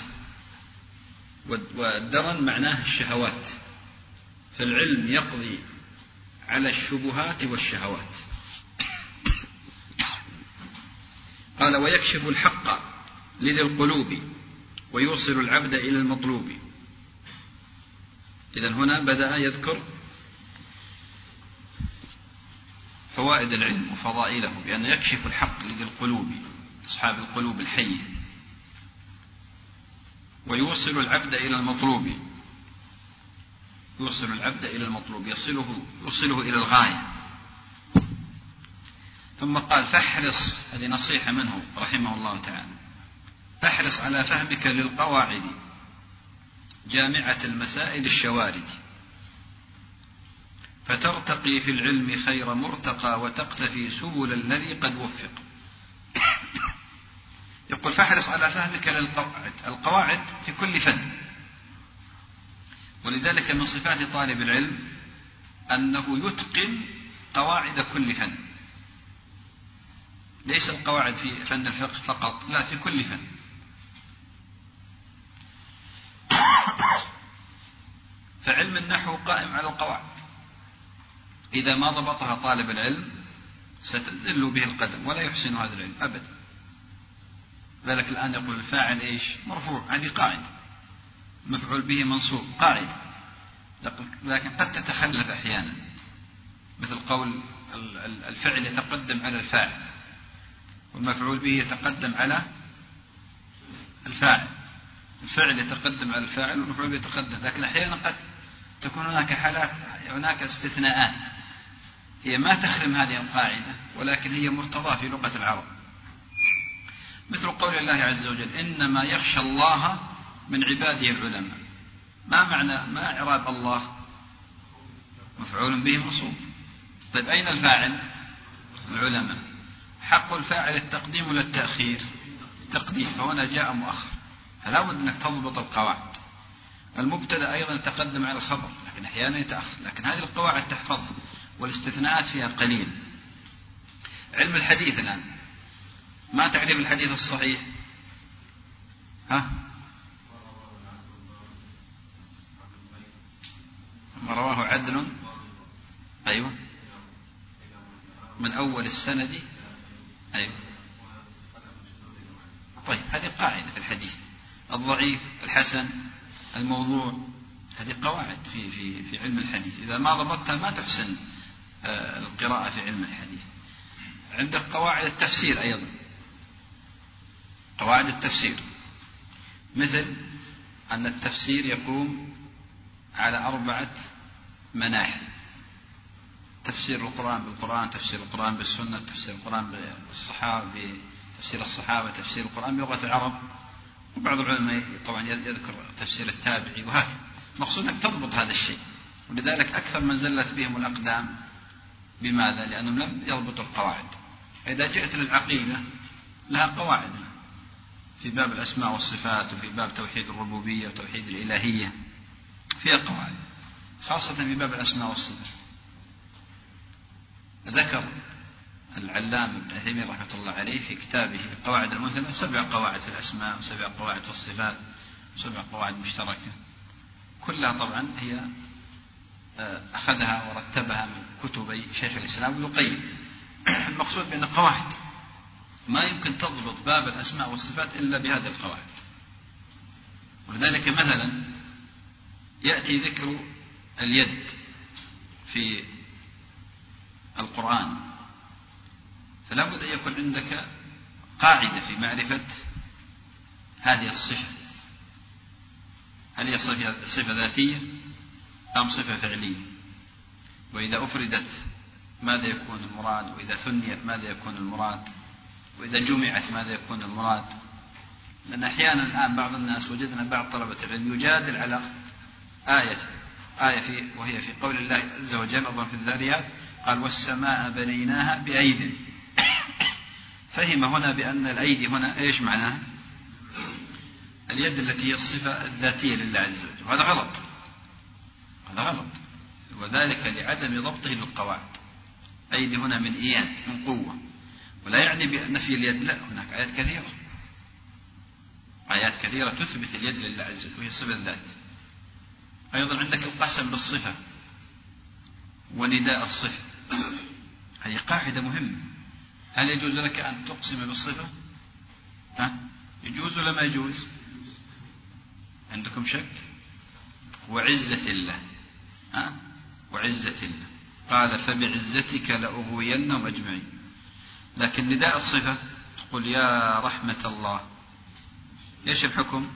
والدرن معناه الشهوات، فالعلم يقضي على الشبهات والشهوات. قال ويكشف الحق لذي القلوب ويوصل العبد إلى المطلوب. إذن هنا بدأ يذكر فوائد العلم وفضائله، بأنه يكشف الحق لذي القلوب، أصحاب القلوب الحية، ويوصل العبد إلى المطلوب، يوصل العبد إلى المطلوب يصله, يوصله إلى الغاية. ثم قال فاحرص، هذه نصيحة منه رحمه الله تعالى، فاحرص على فهمك للقواعد جامعة المسائل الشوارد، فترتقي في العلم خير مرتقى وتقتفي سبل الذي قد وفق. يقول فاحرص على فهمك للقواعد، القواعد في كل فن. ولذلك من صفات طالب العلم أنه يتقن قواعد كل فن، ليس القواعد في فن الفقه فقط، لا، في كل فن. فعلم النحو قائم على القواعد، إذا ما ضبطها طالب العلم ستزل به القدم ولا يحسن هذا العلم أبدا. ذلك الآن يقول الفاعل إيش؟ مرفوع، هذه قاعدة. مفعول به منصوب، قاعدة. لكن قد تتخلف أحيانا، مثل قول الفعل يتقدم على الفاعل والمفعول به يتقدم على الفاعل. الفعل يتقدم على الفاعل والمفعول به يتقدم، لكن أحيانا قد تكون هناك حالات، هناك استثناءات هي ما تخرم هذه القاعدة ولكن هي مرتضاة في لغة العرب، مثل قول الله عز وجل إنما يخشى الله من عباده العلماء. ما معنى ما إعراب الله؟ مفعول به منصوب. طيب أين الفاعل؟ العلماء. حق الفاعل التقديم ولا التأخير؟ تقديم، فهنا جاء مؤخر، فلا بد أنك تضبط القواعد. المبتدأ أيضا يتقدم على الخبر لكن أحيانا يتأخر، لكن هذه القواعد تحفظها والاستثناءات فيها قليل. علم الحديث الآن، ما تعريف الحديث الصحيح؟ ها؟ ما رواه عدل، أيوة، من أول السند، أيوة. طيب هذه قاعدة في الحديث. الضعيف، الحسن، الموضوع، هذه قواعد في في في علم الحديث، إذا ما ضبطتها ما تحسن القراءة في علم الحديث. عندك قواعد التفسير أيضا، قواعد التفسير مثل أن التفسير يقوم على أربعة مناحي: تفسير القرآن بالقرآن، تفسير القرآن بالسنة، تفسير القرآن بالصحابة، تفسير الصحابة، تفسير القرآن بلغة العرب، وبعض العلماء طبعا يذكر تفسير التابعي، وهكذا. مقصود أنك تضبط هذا الشيء، ولذلك أكثر من زلت بهم الأقدام. بماذا؟ لأنهم لم يضبطوا القواعد. إذا جئت للعقيدة لها قواعد في باب الأسماء والصفات، وفي باب توحيد الربوبية وتوحيد الإلهية فيها قواعد، خاصة في باب الأسماء والصفات. ذكر العلامة ابن عثيمين رحمة الله عليه في كتابه القواعد المثلى سبع قواعد في الأسماء وسبع قواعد في الصفات وسبع قواعد مشتركة، كلها طبعا هي أخذها ورتبها من كتب شيخ الإسلام ابن القيم. المقصود بأن قواعد ما يمكن تضبط باب الأسماء والصفات إلا بهذه القواعد. ولذلك مثلا يأتي ذكر اليد في القرآن، فلا بد أن يكون عندك قاعدة في معرفة هذه الصفة، هل هي صفة ذاتية أم صفة فعلية، وإذا أفردت ماذا يكون المراد، وإذا ثنيت ماذا يكون المراد، وإذا جمعت ماذا يكون المراد. لأن أحيانا الآن بعض الناس وجدنا بعض طلبة العلم يجادل على آية آية في وهي في قول الله عز وجل أظن في الذاريات قال والسماء بنيناها بأيد. فهم هنا بأن الأيدي هنا إيش معناها؟ اليد التي هي الصفة الذاتية لله عز وجل، وهذا غلط، هذا غلط، وذلك لعدم ضبطه للقواعد. أيدي هنا من إياد، من قوة، ولا يعني بأن في اليد، لا، هناك آيات كثيرة، آيات كثيرة تثبت اليد لله عز وجل وهي صفة الذات. أيضا عندك القسم بالصفة ونداء الصفة، هذه قاعدة مهمة. هل يجوز لك أن تقسم بالصفة؟ ها؟ يجوز ولا ما يجوز؟ عندكم شك؟ وعزة الله، ها؟ وعزة الله قال فبعزتك لأغوينهم أجمعين. لكن نداء الصفة تقول يا رحمة الله، ايش الحكم؟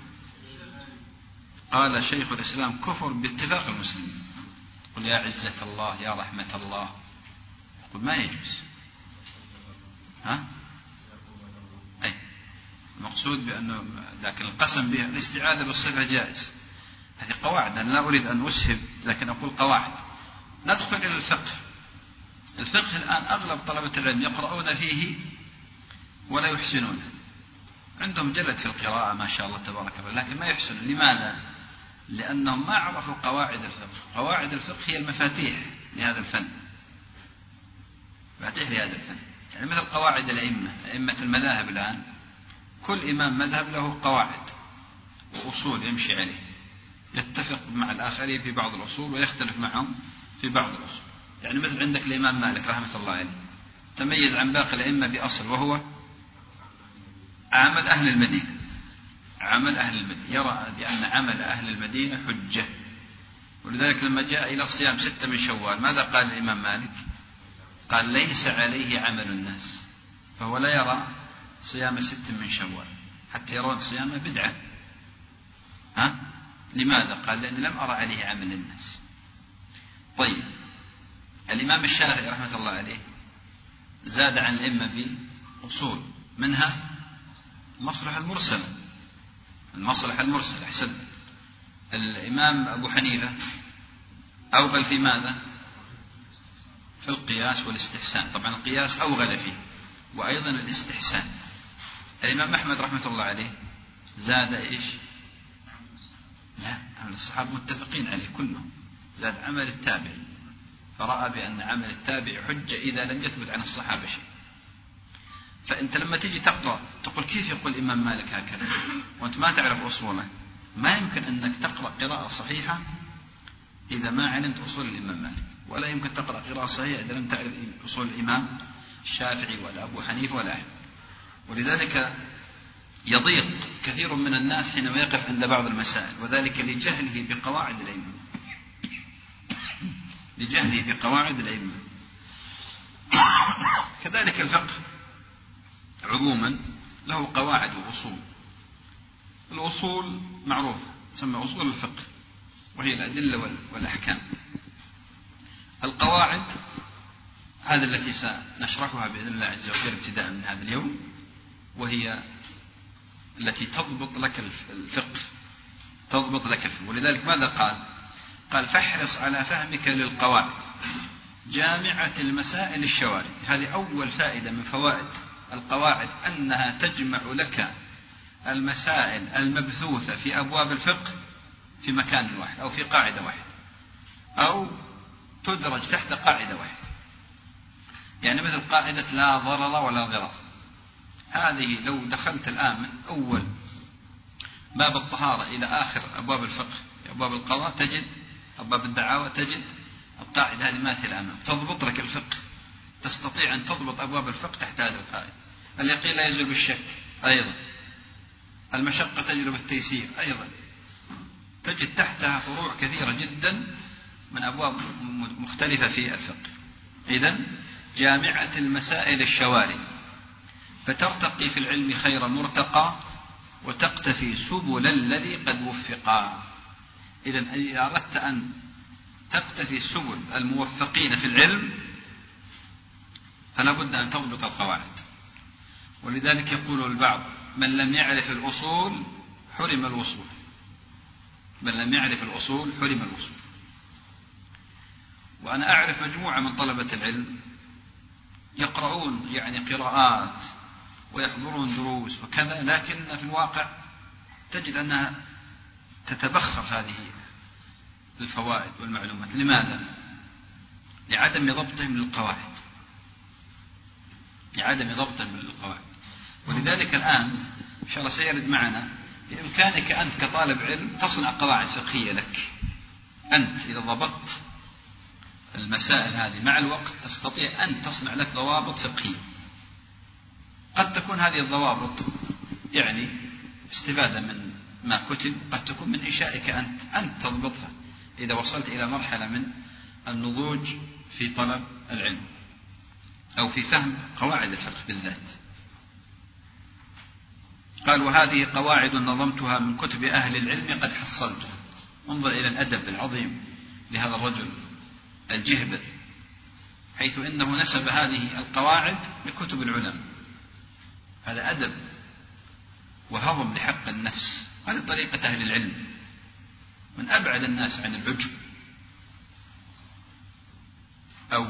قال شيخ الإسلام كفر باتفاق المسلمين. قل يا عزة الله، يا رحمة الله، قل ما يجوز. ها؟ أي المقصود بأنه، لكن القسم بها الاستعاذة بالصفة جائز. هذه قواعد، أنا لا أريد أن أسهب لكن أقول قواعد. ندخل إلى الفقه. الفقه الآن أغلب طلبة العلم يقرؤون فيه ولا يحسنونه، عندهم جلد في القراءة ما شاء الله تبارك الله، لكن ما يحسن. لماذا؟ لأنهم ما عرفوا قواعد الفقه. قواعد الفقه هي المفاتيح لهذا الفن، مفاتيح لهذا الفن. يعني مثل قواعد الأئمة، أئمة المذاهب الآن كل إمام مذهب له قواعد وأصول يمشي عليه. يتفق مع الآخرين في بعض الأصول ويختلف معهم في بعض الأصول. يعني مثل عندك الإمام مالك رحمة الله عليه تميز عن باقي الأئمة بأصل، وهو عمل أهل المدينة. عمل أهل المدينة يرى بأن عمل أهل المدينة حجة، ولذلك لما جاء إلى صيام ستة من شوال ماذا قال الإمام مالك؟ قال ليس عليه عمل الناس، فهو لا يرى صيام ست من شوال حتى يرون صيامه بدعة. ها؟ لماذا؟ قال لأن لم أرى عليه عمل الناس. طيب الإمام الشافعي رحمة الله عليه زاد عن الأئمة بأصول، منها المصلحة المرسلة. المصلحة المرسلة أحسن. الإمام أبو حنيفة أوغل في ماذا؟ في القياس والاستحسان. طبعا القياس أوغل فيه، وأيضا الاستحسان. الإمام أحمد رحمة الله عليه زاد إيش؟ لا، الصحابة متفقين عليه كلهم. زاد عمل التابع، فرأى بأن عمل التابع حجة إذا لم يثبت عن الصحابة شيء. فأنت لما تيجي تقرأ تقول كيف يقول الإمام مالك هكذا وأنت ما تعرف أصوله؟ ما يمكن أنك تقرأ قراءة صحيحة إذا ما علمت أصول الإمام مالك، ولا يمكن تقرأ قراءة صحيحة إذا لم تعرف أصول الإمام الشافعي ولا أبو حنيفة ولا أحمد. ولذلك يضيق كثير من الناس حينما يقف عند بعض المسائل، وذلك لجهله بقواعد الأئمة. لجهله بقواعد الأئمة. كذلك الفقه عموما له قواعد وأصول. الأصول معروفة تسمى أصول الفقه، وهي الأدلة والأحكام. القواعد هذه التي سنشرحها بإذن الله عز وجل ابتداء من هذا اليوم، وهي التي تضبط لك الفقه، تضبط لك الفقه. ولذلك ماذا قال؟ قال فاحرص على فهمك للقواعد جامعة المسائل الشوارد. هذه أول فائدة من فوائد القواعد، أنها تجمع لك المسائل المبثوثة في أبواب الفقه في مكان واحد أو في قاعدة واحدة، أو تدرج تحت قاعدة واحدة. يعني مثل قاعدة لا ضرر ولا ضرر، هذه لو دخلت الآن من أول باب الطهارة إلى آخر أبواب الفقه، أبواب القضاء تجد، أبواب الدعاوى تجد القاعدة هذه ماثلة أمام، تضبط لك الفقه. تستطيع أن تضبط أبواب الفقه تحت هذه القاعدة. اليقين لا يزول بالشك أيضا، المشقة تجلب التيسير أيضا، تجد تحتها فروع كثيرة جدا من أبواب مختلفة في الفقه. إذن جامعة المسائل الشوارد، فترتقي في العلم خير مرتقى وتقتفي سبل الذي قد وفقا. إذن إذا أردت أن تقتفي سبل الموفقين في العلم فلا بد أن تضبط القواعد. ولذلك يقول البعض من لم يعرف الأصول حرم الوصول. من لم يعرف الأصول حرم الوصول. وأنا أعرف مجموعة من طلبة العلم يقرؤون يعني قراءات ويحضرون دروس وكذا، لكن في الواقع تجد أنها تتبخر هذه الفوائد والمعلومات. لماذا؟ لعدم ضبطهم للقواعد، لعدم ضبطهم للقواعد. ولذلك الآن إن شاء الله سيرد معنا بإمكانك أنت كطالب علم تصنع قواعد فقهية لك. أنت إذا ضبطت المسائل هذه مع الوقت تستطيع أن تصنع لك ضوابط فقهية. قد تكون هذه الضوابط يعني استفادة من ما كتب، قد تكون من إنشائك أنت أنت تضبطها إذا وصلت إلى مرحلة من النضوج في طلب العلم أو في فهم قواعد الفقه بالذات. قال وهذه قواعد نظمتها من كتب أهل العلم قد حصلتها. انظر إلى الأدب العظيم لهذا الرجل الجهبذ، حيث إنه نسب هذه القواعد لكتب العلماء. هذا أدب وهضم لحق النفس. هذه طريقة أهل العلم، من أبعد الناس عن العجب أو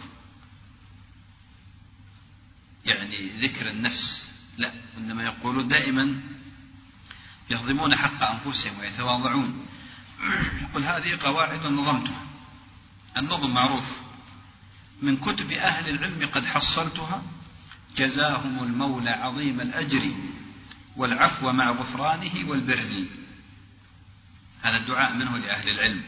يعني ذكر النفس، لا، إنما يقولون دائما يهضمون حق أنفسهم ويتواضعون. يقول هذه قواعد نظمتها. النظم معروف، من كتب أهل العلم قد حصلتها جزاهم المولى عظيم الأجر والعفو مع غفرانه والبر. هذا الدعاء منه لأهل العلم،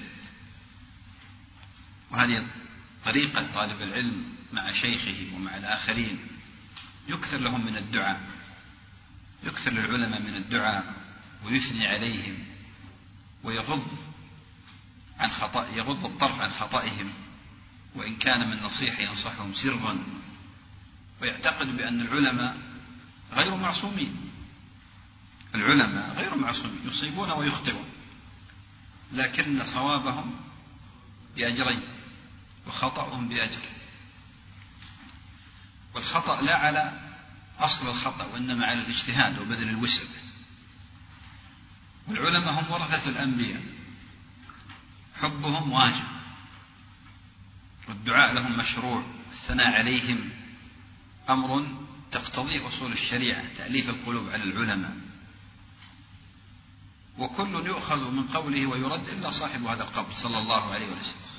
وهذه طريقة طالب العلم مع شيخه ومع الآخرين، يكثر لهم من الدعاء، يكثر للعلماء من الدعاء ويثني عليهم ويغض عن خطأ يغض الطرف عن خطئهم، وإن كان من نصيحة ينصحهم سرا، ويعتقد بأن العلماء غير معصومين. العلماء غير معصومين، يصيبون ويخطئون، لكن صوابهم بأجرين وخطأهم بأجر. والخطأ لا على أصل الخطأ، وإنما على الاجتهاد وبذل الوسع. والعلماء هم ورثة الأنبياء، حبهم واجب، والدعاء لهم مشروع، الثناء عليهم أمر تقتضيه أصول الشريعة، تأليف القلوب على العلماء. وكل يؤخذ من قوله ويرد إلا صاحب هذا القبر صلى الله عليه وسلم.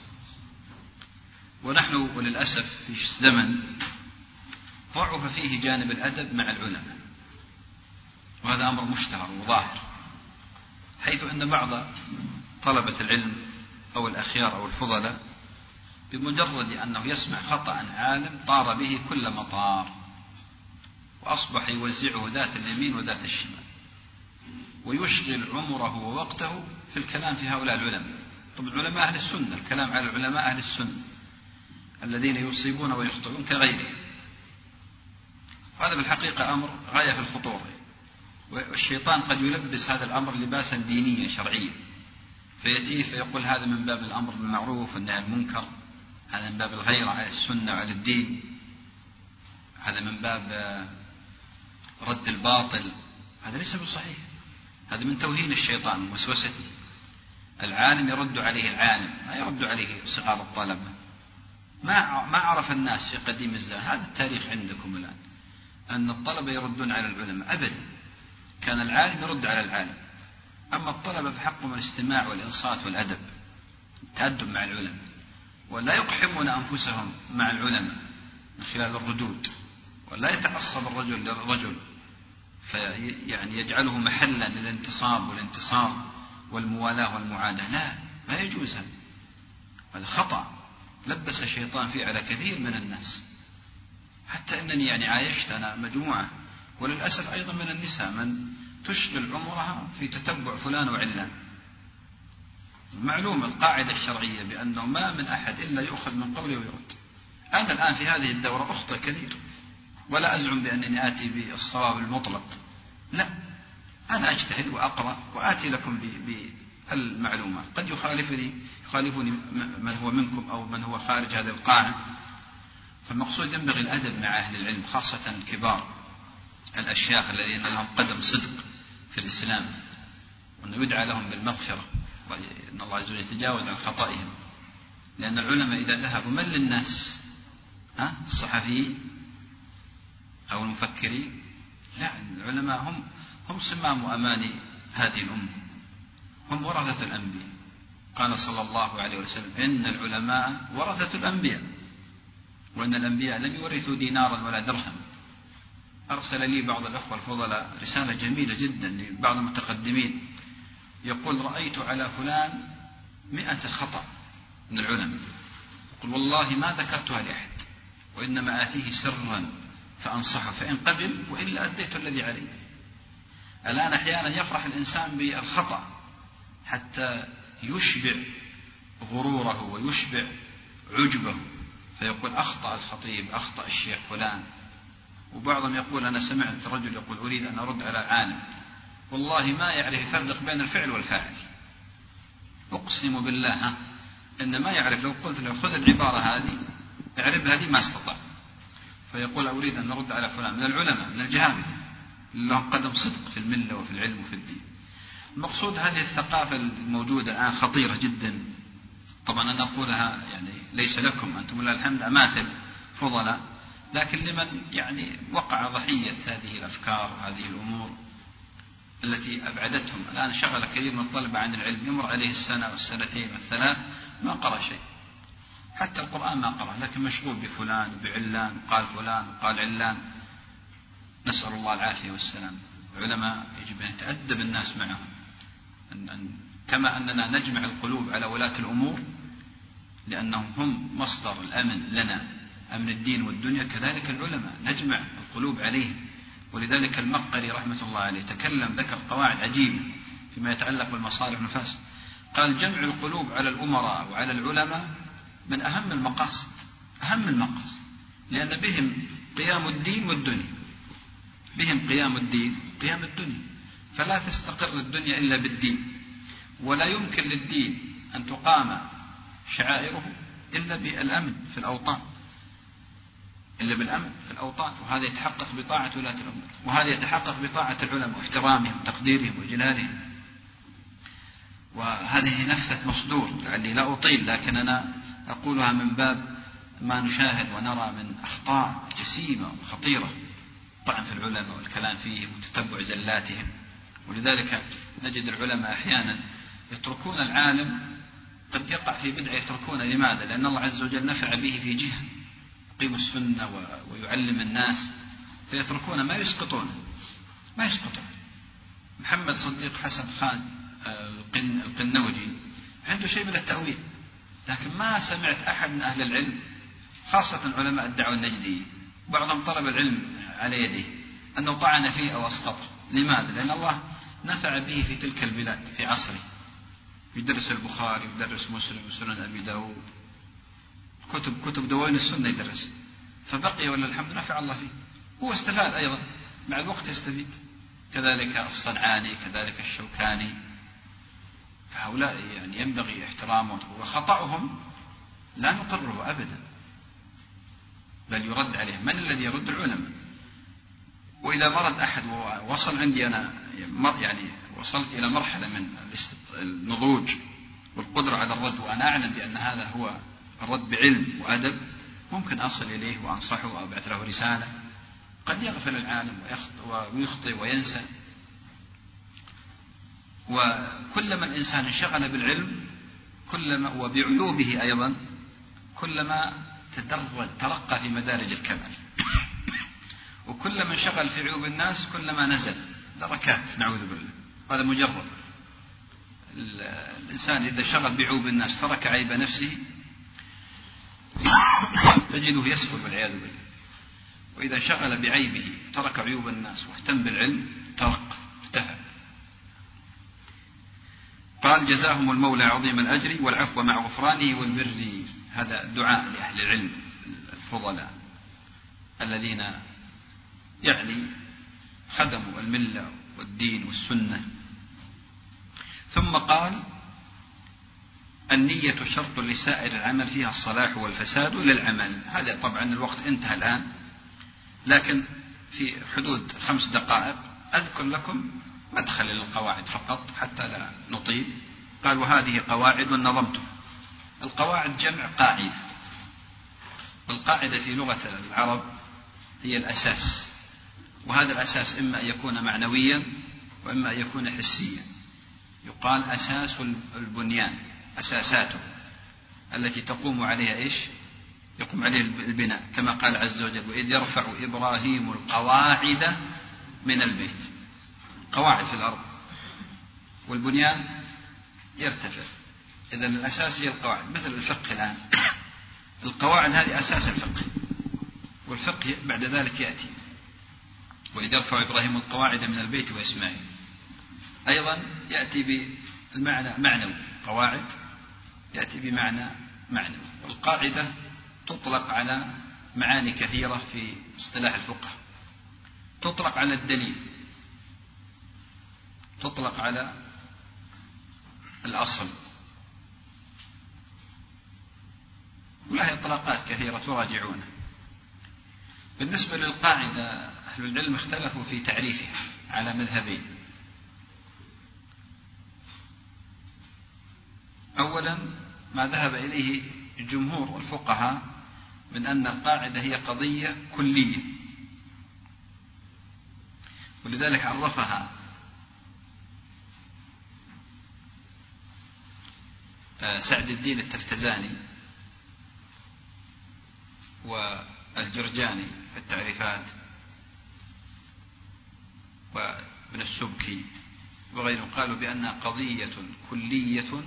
ونحن وللأسف في زمن ضعف فيه جانب الأدب مع العلماء، وهذا أمر مشتهر وظاهر، حيث أن بعض طلبة العلم أو الأخيار أو الفضلاء بمجرد أنه يسمع خطأ عن عالم طار به كل مطار، وأصبح يوزعه ذات اليمين وذات الشمال، ويشغل عمره ووقته في الكلام في هؤلاء العلماء. طبعا علماء أهل السنة، الكلام على العلماء أهل السنة الذين يصيبون ويخطئون كغيرهم. هذا بالحقيقة أمر غاية في الخطورة، والشيطان قد يلبس هذا الأمر لباسا دينيا شرعيا، فيأتيه فيقول هذا من باب الأمر بالمعروف والنهي عن المنكر، هذا من باب الغيرة على السنة وعلى الدين، هذا من باب رد الباطل. هذا ليس بصحيح، هذا من توهين الشيطان ووسوسته. العالم يرد عليه العالم، ما يرد عليه صغار الطلبة. ما ما عرف الناس في قديم الزمان، هذا التاريخ عندكم الآن، أن الطلبة يردون على العلماء أبدا، كان العالم يرد على العالم. أما الطلبة فحقهم الاستماع والإنصات والأدب، التأدب مع العلماء، ولا يقحمون أنفسهم مع العلماء من خلال الردود، ولا يتعصب الرجل للرجل فيعني يجعله محلا للانتصاب والانتصار والموالاة والمعاداة. لا، ما يجوز هذا، هذا خطأ لبس الشيطان فيه على كثير من الناس. حتى أنني يعني عايشت أنا مجموعة، وللأسف أيضا من النساء، من تشغل عمرها في تتبع فلان وعلان. معلوم القاعدة الشرعية بأنه ما من أحد إلا يؤخذ من قوله ويرد. أنا الآن في هذه الدورة أخطئ كثير، ولا أزعم بأنني آتي بالصواب المطلق، لا، أنا أجتهد وأقرأ وآتي لكم بالمعلومات. قد يخالفني يخالفني من هو منكم أو من هو خارج هذه القاعة. فالمقصود ينبغي الأدب مع أهل العلم، خاصة الكبار الأشياخ الذين لهم قدم صدق في الإسلام، وأنه يدعى لهم بالمغفرة، وأن الله عز وجل يتجاوز عن خطئهم. لأن العلماء إذا ذهبوا من للناس؟ ها؟ الصحفيين أو المفكرين؟ لا، العلماء هم هم صمام وأماني هذه الأمة، هم ورثة الأنبياء. قال صلى الله عليه وسلم إن العلماء ورثة الأنبياء، وأن الأنبياء لم يورثوا دينارا ولا درهم. أرسل لي بعض الأخوة الفضلاء رسالة جميلة جدا لبعض المتقدمين، يقول رأيت على فلان مئة خطأ من العلماء، يقول والله ما ذكرتها لأحد، وإنما آتيه سرا فأنصحه، فإن قبل وإلا أديت الذي عليه. الآن أحيانا يفرح الإنسان بالخطأ حتى يشبع غروره ويشبع عجبه، فيقول أخطأ الخطيب، أخطأ الشيخ فلان. وبعضهم يقول أنا سمعت رجل يقول أريد أن أرد على عالم، والله ما يعرف يفرق بين الفعل والفاعل، أقسم بالله إن ما يعرف. لو قلت له خذ العبارة هذه اعرب هذه ما استطاع، فيقول أريد أن أرد على فلان من العلماء من الجهابذة لهم قدم صدق في الملة وفي العلم وفي الدين. المقصود هذه الثقافة الموجودة الآن خطيرة جدا. طبعا أنا أقولها يعني ليس لكم، أنتم لله الحمد أماثل فضلاء، لكن لمن يعني وقع ضحية هذه الأفكار وهذه الأمور التي أبعدتهم. الآن شغل كثير من الطلبة عن العلم، يمر عليه السنة والسنتين والثلاث ما قرأ شيء، حتى القرآن ما قرأ، لكن مشغول بفلان وبعلان، قال فلان وقال علان، نسأل الله العافية والسلام. العلماء يجب أن يتأدب الناس معهم، أن كما أننا نجمع القلوب على ولاة الأمور لأنهم هم مصدر الأمن لنا، أمن الدين والدنيا، كذلك العلماء نجمع القلوب عليهم. ولذلك المقري رحمة الله عليه تكلم ذكر قواعد عجيبة فيما يتعلق بالمصالح والمفاسد. قال: جمع القلوب على الأمراء وعلى العلماء من أهم المقاصد، أهم المقاصد، لأن بهم قيام الدين والدنيا، بهم قيام الدين قيام الدنيا، فلا تستقر الدنيا إلا بالدين، ولا يمكن للدين أن تقام شعائره إلا بالأمن في الأوطان، إلا بالأمن في الأوطان. وهذا يتحقق بطاعة ولاة الأمور، وهذا يتحقق بطاعة العلماء واحترامهم وتقديرهم وجلالهم. وهذه نفثة مصدور لعلي لا أطيل، لكن أنا أقولها من باب ما نشاهد ونرى من أخطاء جسيمة وخطيرة، طعن في العلماء والكلام فيهم وتتبع زلاتهم. ولذلك نجد العلماء أحيانا يتركون العالم، قد يقع في بدعة يتركونه. لماذا؟ لأن الله عز وجل نفع به في جهة يقيم السنة ويعلم الناس، فيتركونه، ما يسقطونه ما يسقطونه. محمد صديق حسن خان القنوجي عنده شيء من التأويل، لكن ما سمعت أحد من أهل العلم خاصة علماء الدعوة النجدية بعضهم طلب العلم على يده أنه طعن فيه أو أسقطه. لماذا؟ لأن الله نفع به في تلك البلاد في عصره، يدرس البخاري يدرس مسلم وسنن أبي داود، كتب كتب دواوين السنة يدرس، فبقي ولا الحمد نفع الله فيه. هو استفاد أيضا، مع الوقت يستفيد، كذلك الصنعاني، كذلك الشوكاني. فهؤلاء يعني ينبغي احترامهم، وخطأهم لا نقره أبدا بل يرد عليه. من الذي يرد؟ العلماء. وإذا مرض أحد ووصل عندي أنا يعني وصلت إلى مرحلة من النضوج والقدرة على الرد، وأنا أعلم بأن هذا هو الرد بعلم وأدب، ممكن أصل إليه وأنصحه وأبعث له رسالة. قد يغفل العالم ويخطئ وينسى، وكلما الإنسان انشغل بالعلم كلما وبعيوبه أيضا كلما تدرج ترقى في مدارج الكمال، وكلما انشغل في عيوب الناس كلما نزل دركات، نعوذ بالله. هذا مجرد. الإنسان إذا شغل بعيوب الناس ترك عيب نفسه تجده يسفل والعياذ بالله، وإذا شغل بعيبه ترك عيوب الناس واهتم بالعلم ترق ارتفع. قال: جزاهم المولى عظيم الأجر والعفو مع غفرانه والبر. هذا دعاء لأهل العلم الفضلاء الذين يعني خدموا الملة والدين والسنة. ثم قال: النية شرط لسائر العمل، فيها الصلاح والفساد للعمل. هذا طبعا الوقت انتهى الآن، لكن في حدود خمس دقائق أذكر لكم مدخل للقواعد فقط حتى لا نطيل. قال: وهذه قواعد نظمتها. القواعد جمع قاعدة، والقاعدة في لغة العرب هي الأساس، وهذا الأساس إما أن يكون معنويا وإما أن يكون حسيا. يقال أساس البنيان، أساساته التي تقوم عليها إيش؟ يقوم عليه البناء، كما قال عز وجل: وإذ يرفع إبراهيم القواعد من البيت. قواعد في الأرض والبنيان يرتفع، إذن الأساس هي القواعد. مثل الفقه الآن، القواعد هذه أساس الفقه، والفقه بعد ذلك يأتي. وإذ يرفع إبراهيم القواعد من البيت وإسماعيل، أيضا يأتي بالمعنى معنوي. قواعد يأتي بمعنى معنوي. والقاعدة تطلق على معاني كثيرة في اصطلاح الفقه. تطلق على الدليل، تطلق على الأصل، ولها إطلاقات كثيرة تراجعونها. بالنسبة للقاعدة أهل العلم اختلفوا في تعريفها على مذهبين. أولا ما ذهب إليه جمهور الفقهاء من أن القاعدة هي قضية كلية، ولذلك عرفها سعد الدين التفتزاني والجرجاني في التعريفات، وابن السبكي وغيرهم قالوا بأنها قضية كلية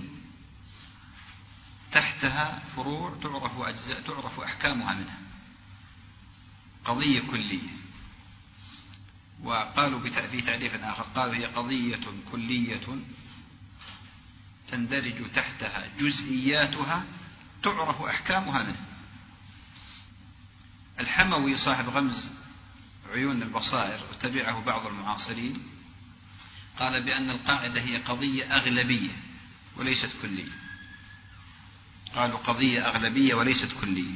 تحتها فروع تعرف أجزاء تعرف أحكامها منها، قضية كلية. وقالوا في تعريف آخر قالوا هي قضية كلية تندرج تحتها جزئياتها تعرف أحكامها منها. الحموي صاحب غمز عيون البصائر وتبعه بعض المعاصرين قال بأن القاعدة هي قضية أغلبية وليست كلية. قالوا قضية أغلبية وليست كلية،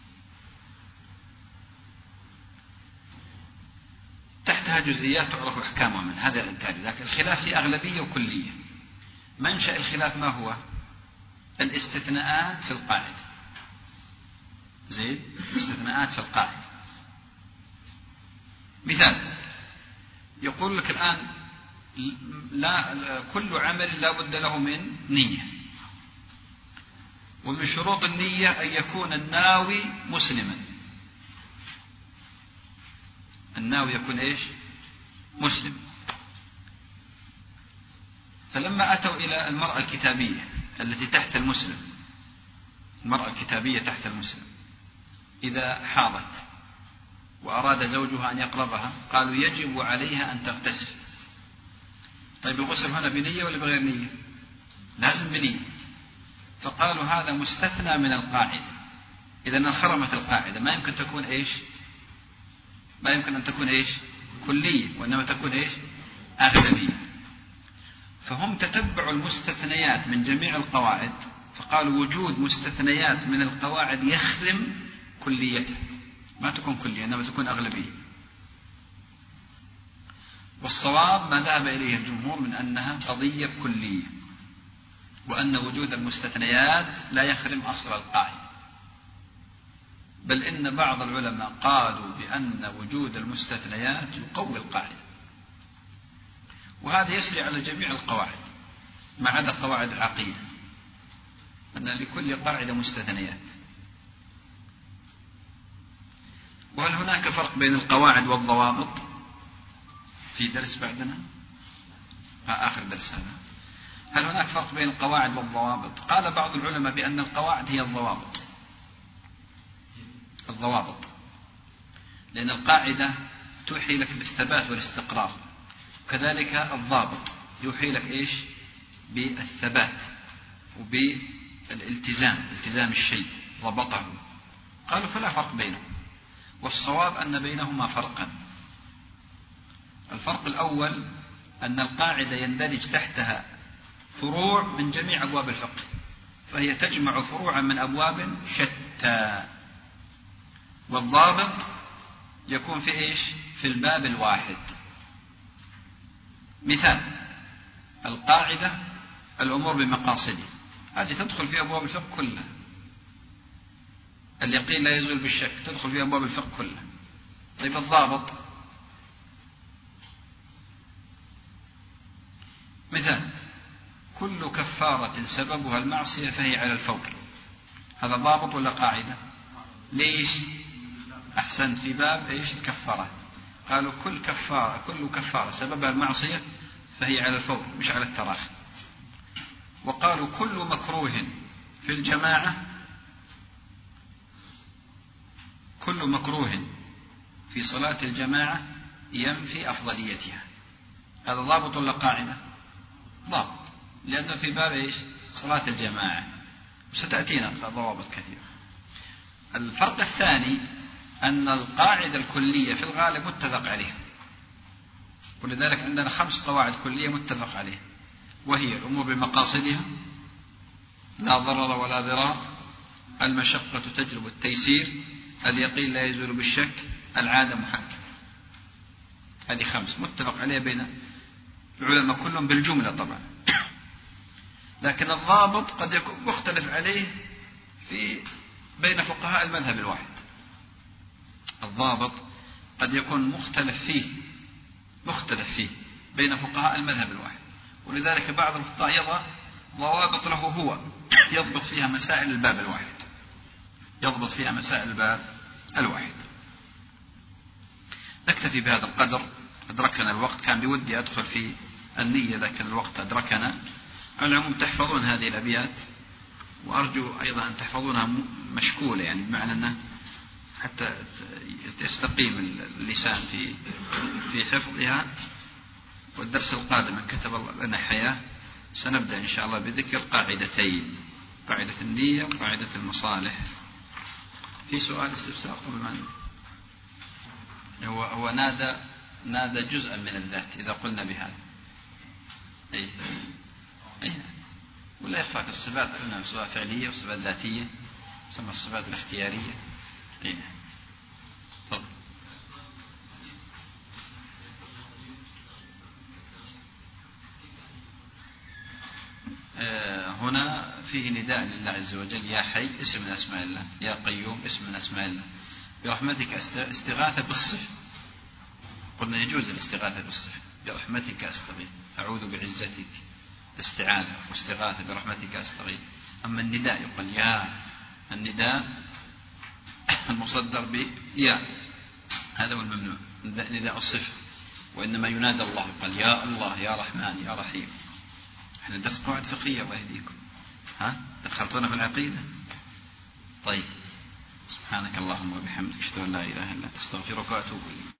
تحتها جزئيات تعرف أحكامها من هذا التالي. لكن الخلاف في أغلبية وكلية. منشأ الخلاف ما هو؟ الاستثناءات في القاعدة. زين، الاستثناءات في القاعدة. مثال، يقول لك الآن لا كل عمل لا بد له من نية، ومن شروط النية أن يكون الناوي مسلما. الناوي يكون إيش؟ مسلم. فلما أتوا إلى المرأة الكتابية التي تحت المسلم، المرأة الكتابية تحت المسلم إذا حاضت وأراد زوجها أن يقربها قالوا يجب عليها أن تغتسل. طيب الغسل هنا بنية ولا بغير نية؟ لازم بنية. فقالوا هذا مستثنى من القاعدة. إذا انخرمت القاعدة، ما يمكن تكون إيش؟ ما يمكن أن تكون إيش؟ كلية، وإنما تكون إيش؟ أغلبية. فهم تتبعوا المستثنيات من جميع القواعد، فقالوا وجود مستثنيات من القواعد يخرم كليتها، ما تكون كلية إنما تكون أغلبية. والصواب ما ذهب إليه الجمهور من أنها قضية كلية، وأن وجود المستثنيات لا يخرم أصل القاعدة. بل إن بعض العلماء قالوا بأن وجود المستثنيات يقوي القاعدة، وهذا يسري على جميع القواعد ما عدا قواعد العقيدة، أن لكل قاعدة مستثنيات. وهل هناك فرق بين القواعد والضوابط؟ في درس بعدنا آخر درس هذا، هل هناك فرق بين القواعد والضوابط؟ قال بعض العلماء بأن القواعد هي الضوابط. الضوابط لأن القاعدة توحي لك بالثبات والاستقرار، كذلك الضابط يوحي لك إيش؟ بالثبات وبالالتزام، التزام الشيء ضبطه. قالوا فلا فرق بينهم، والصواب أن بينهما فرقا. الفرق الأول أن القاعدة يندرج تحتها فروع من جميع أبواب الفقه، فهي تجمع فروعا من أبواب شتى. والضابط يكون في إيش؟ في الباب الواحد. مثال، القاعدة الأمور بمقاصده، هذه تدخل في أبواب الفقه كلها. اليقين لا يزول بالشك، تدخل في أبواب الفقه كلها. طيب الضابط، مثال، كل كفارة سببها المعصية فهي على الفور. هذا ضابط ولا قاعدة؟ ليش؟ أحسنت، في باب إيش؟ الكفارات. قالوا كل كفارة كل كفارة سببها المعصية فهي على الفور مش على التراخي. وقالوا كل مكروه في الجماعة كل مكروه في صلاة الجماعة ينفي أفضليتها. هذا ضابط ولا قاعدة؟ ضابط، لأنه في باب إيش؟ صلاة الجماعة، وستأتينا ضوابط كثيرة. الفرق الثاني أن القاعدة الكلية في الغالب متفق عليها، ولذلك عندنا خمس قواعد كلية متفق عليها، وهي الأمور بمقاصدها، لا ضرر ولا ضرار، المشقة تجلب التيسير، اليقين لا يزول بالشك، العادة محكم. هذه خمس متفق عليها بين العلماء كلهم بالجملة طبعا. لكن الضابط قد يكون مختلف عليه في بين فقهاء المذهب الواحد. الضابط قد يكون مختلف فيه مختلف فيه بين فقهاء المذهب الواحد، ولذلك بعض الفقهاء يضع ضوابط له هو يضبط فيها مسائل الباب الواحد يضبط فيها مسائل الباب الواحد. نكتفي بهذا القدر، أدركنا الوقت، كان بودي أدخل في النية إذا كان الوقت أدركنا. على العموم تحفظون هذه الأبيات، وأرجو أيضا أن تحفظونها مشكولة، يعني بمعنى أنه حتى يستقيم اللسان في في حفظها. والدرس القادم إن كتب الله لنا حياة سنبدأ إن شاء الله بذكر قاعدتين، قاعدة النية وقاعدة المصالح. في سؤال استفسار قبل ما هو هو نادى نادى جزءا من الذات إذا قلنا بهذا. أي أي ولا يخفاك الصفات قلنا صفات فعلية وصفات ذاتية، ثم الصفات الاختيارية. أي طب هنا فيه نداء لله عز وجل: يا حي اسم من أسماء الله، يا قيوم اسم من أسماء الله، برحمتك استغاثة بالصفة. قلنا يجوز الاستغاثة بالصفة، برحمتك أستغيث، أعوذ بعزتك، استعاذة واستغاثة، برحمتك أستغيث. أما النداء يقول يا، النداء المصدر بيا هذا هو الممنوع، نداء الصفة. وإنما ينادى الله يقال يا الله يا رحمن يا رحيم. احنا درس قواعد فقهية الله يهديكم، ها دخلتونا في العقيدة. طيب سبحانك اللهم وبحمدك أشهد أن لا إله إلا أنت أستغفرك وأتوب إليك.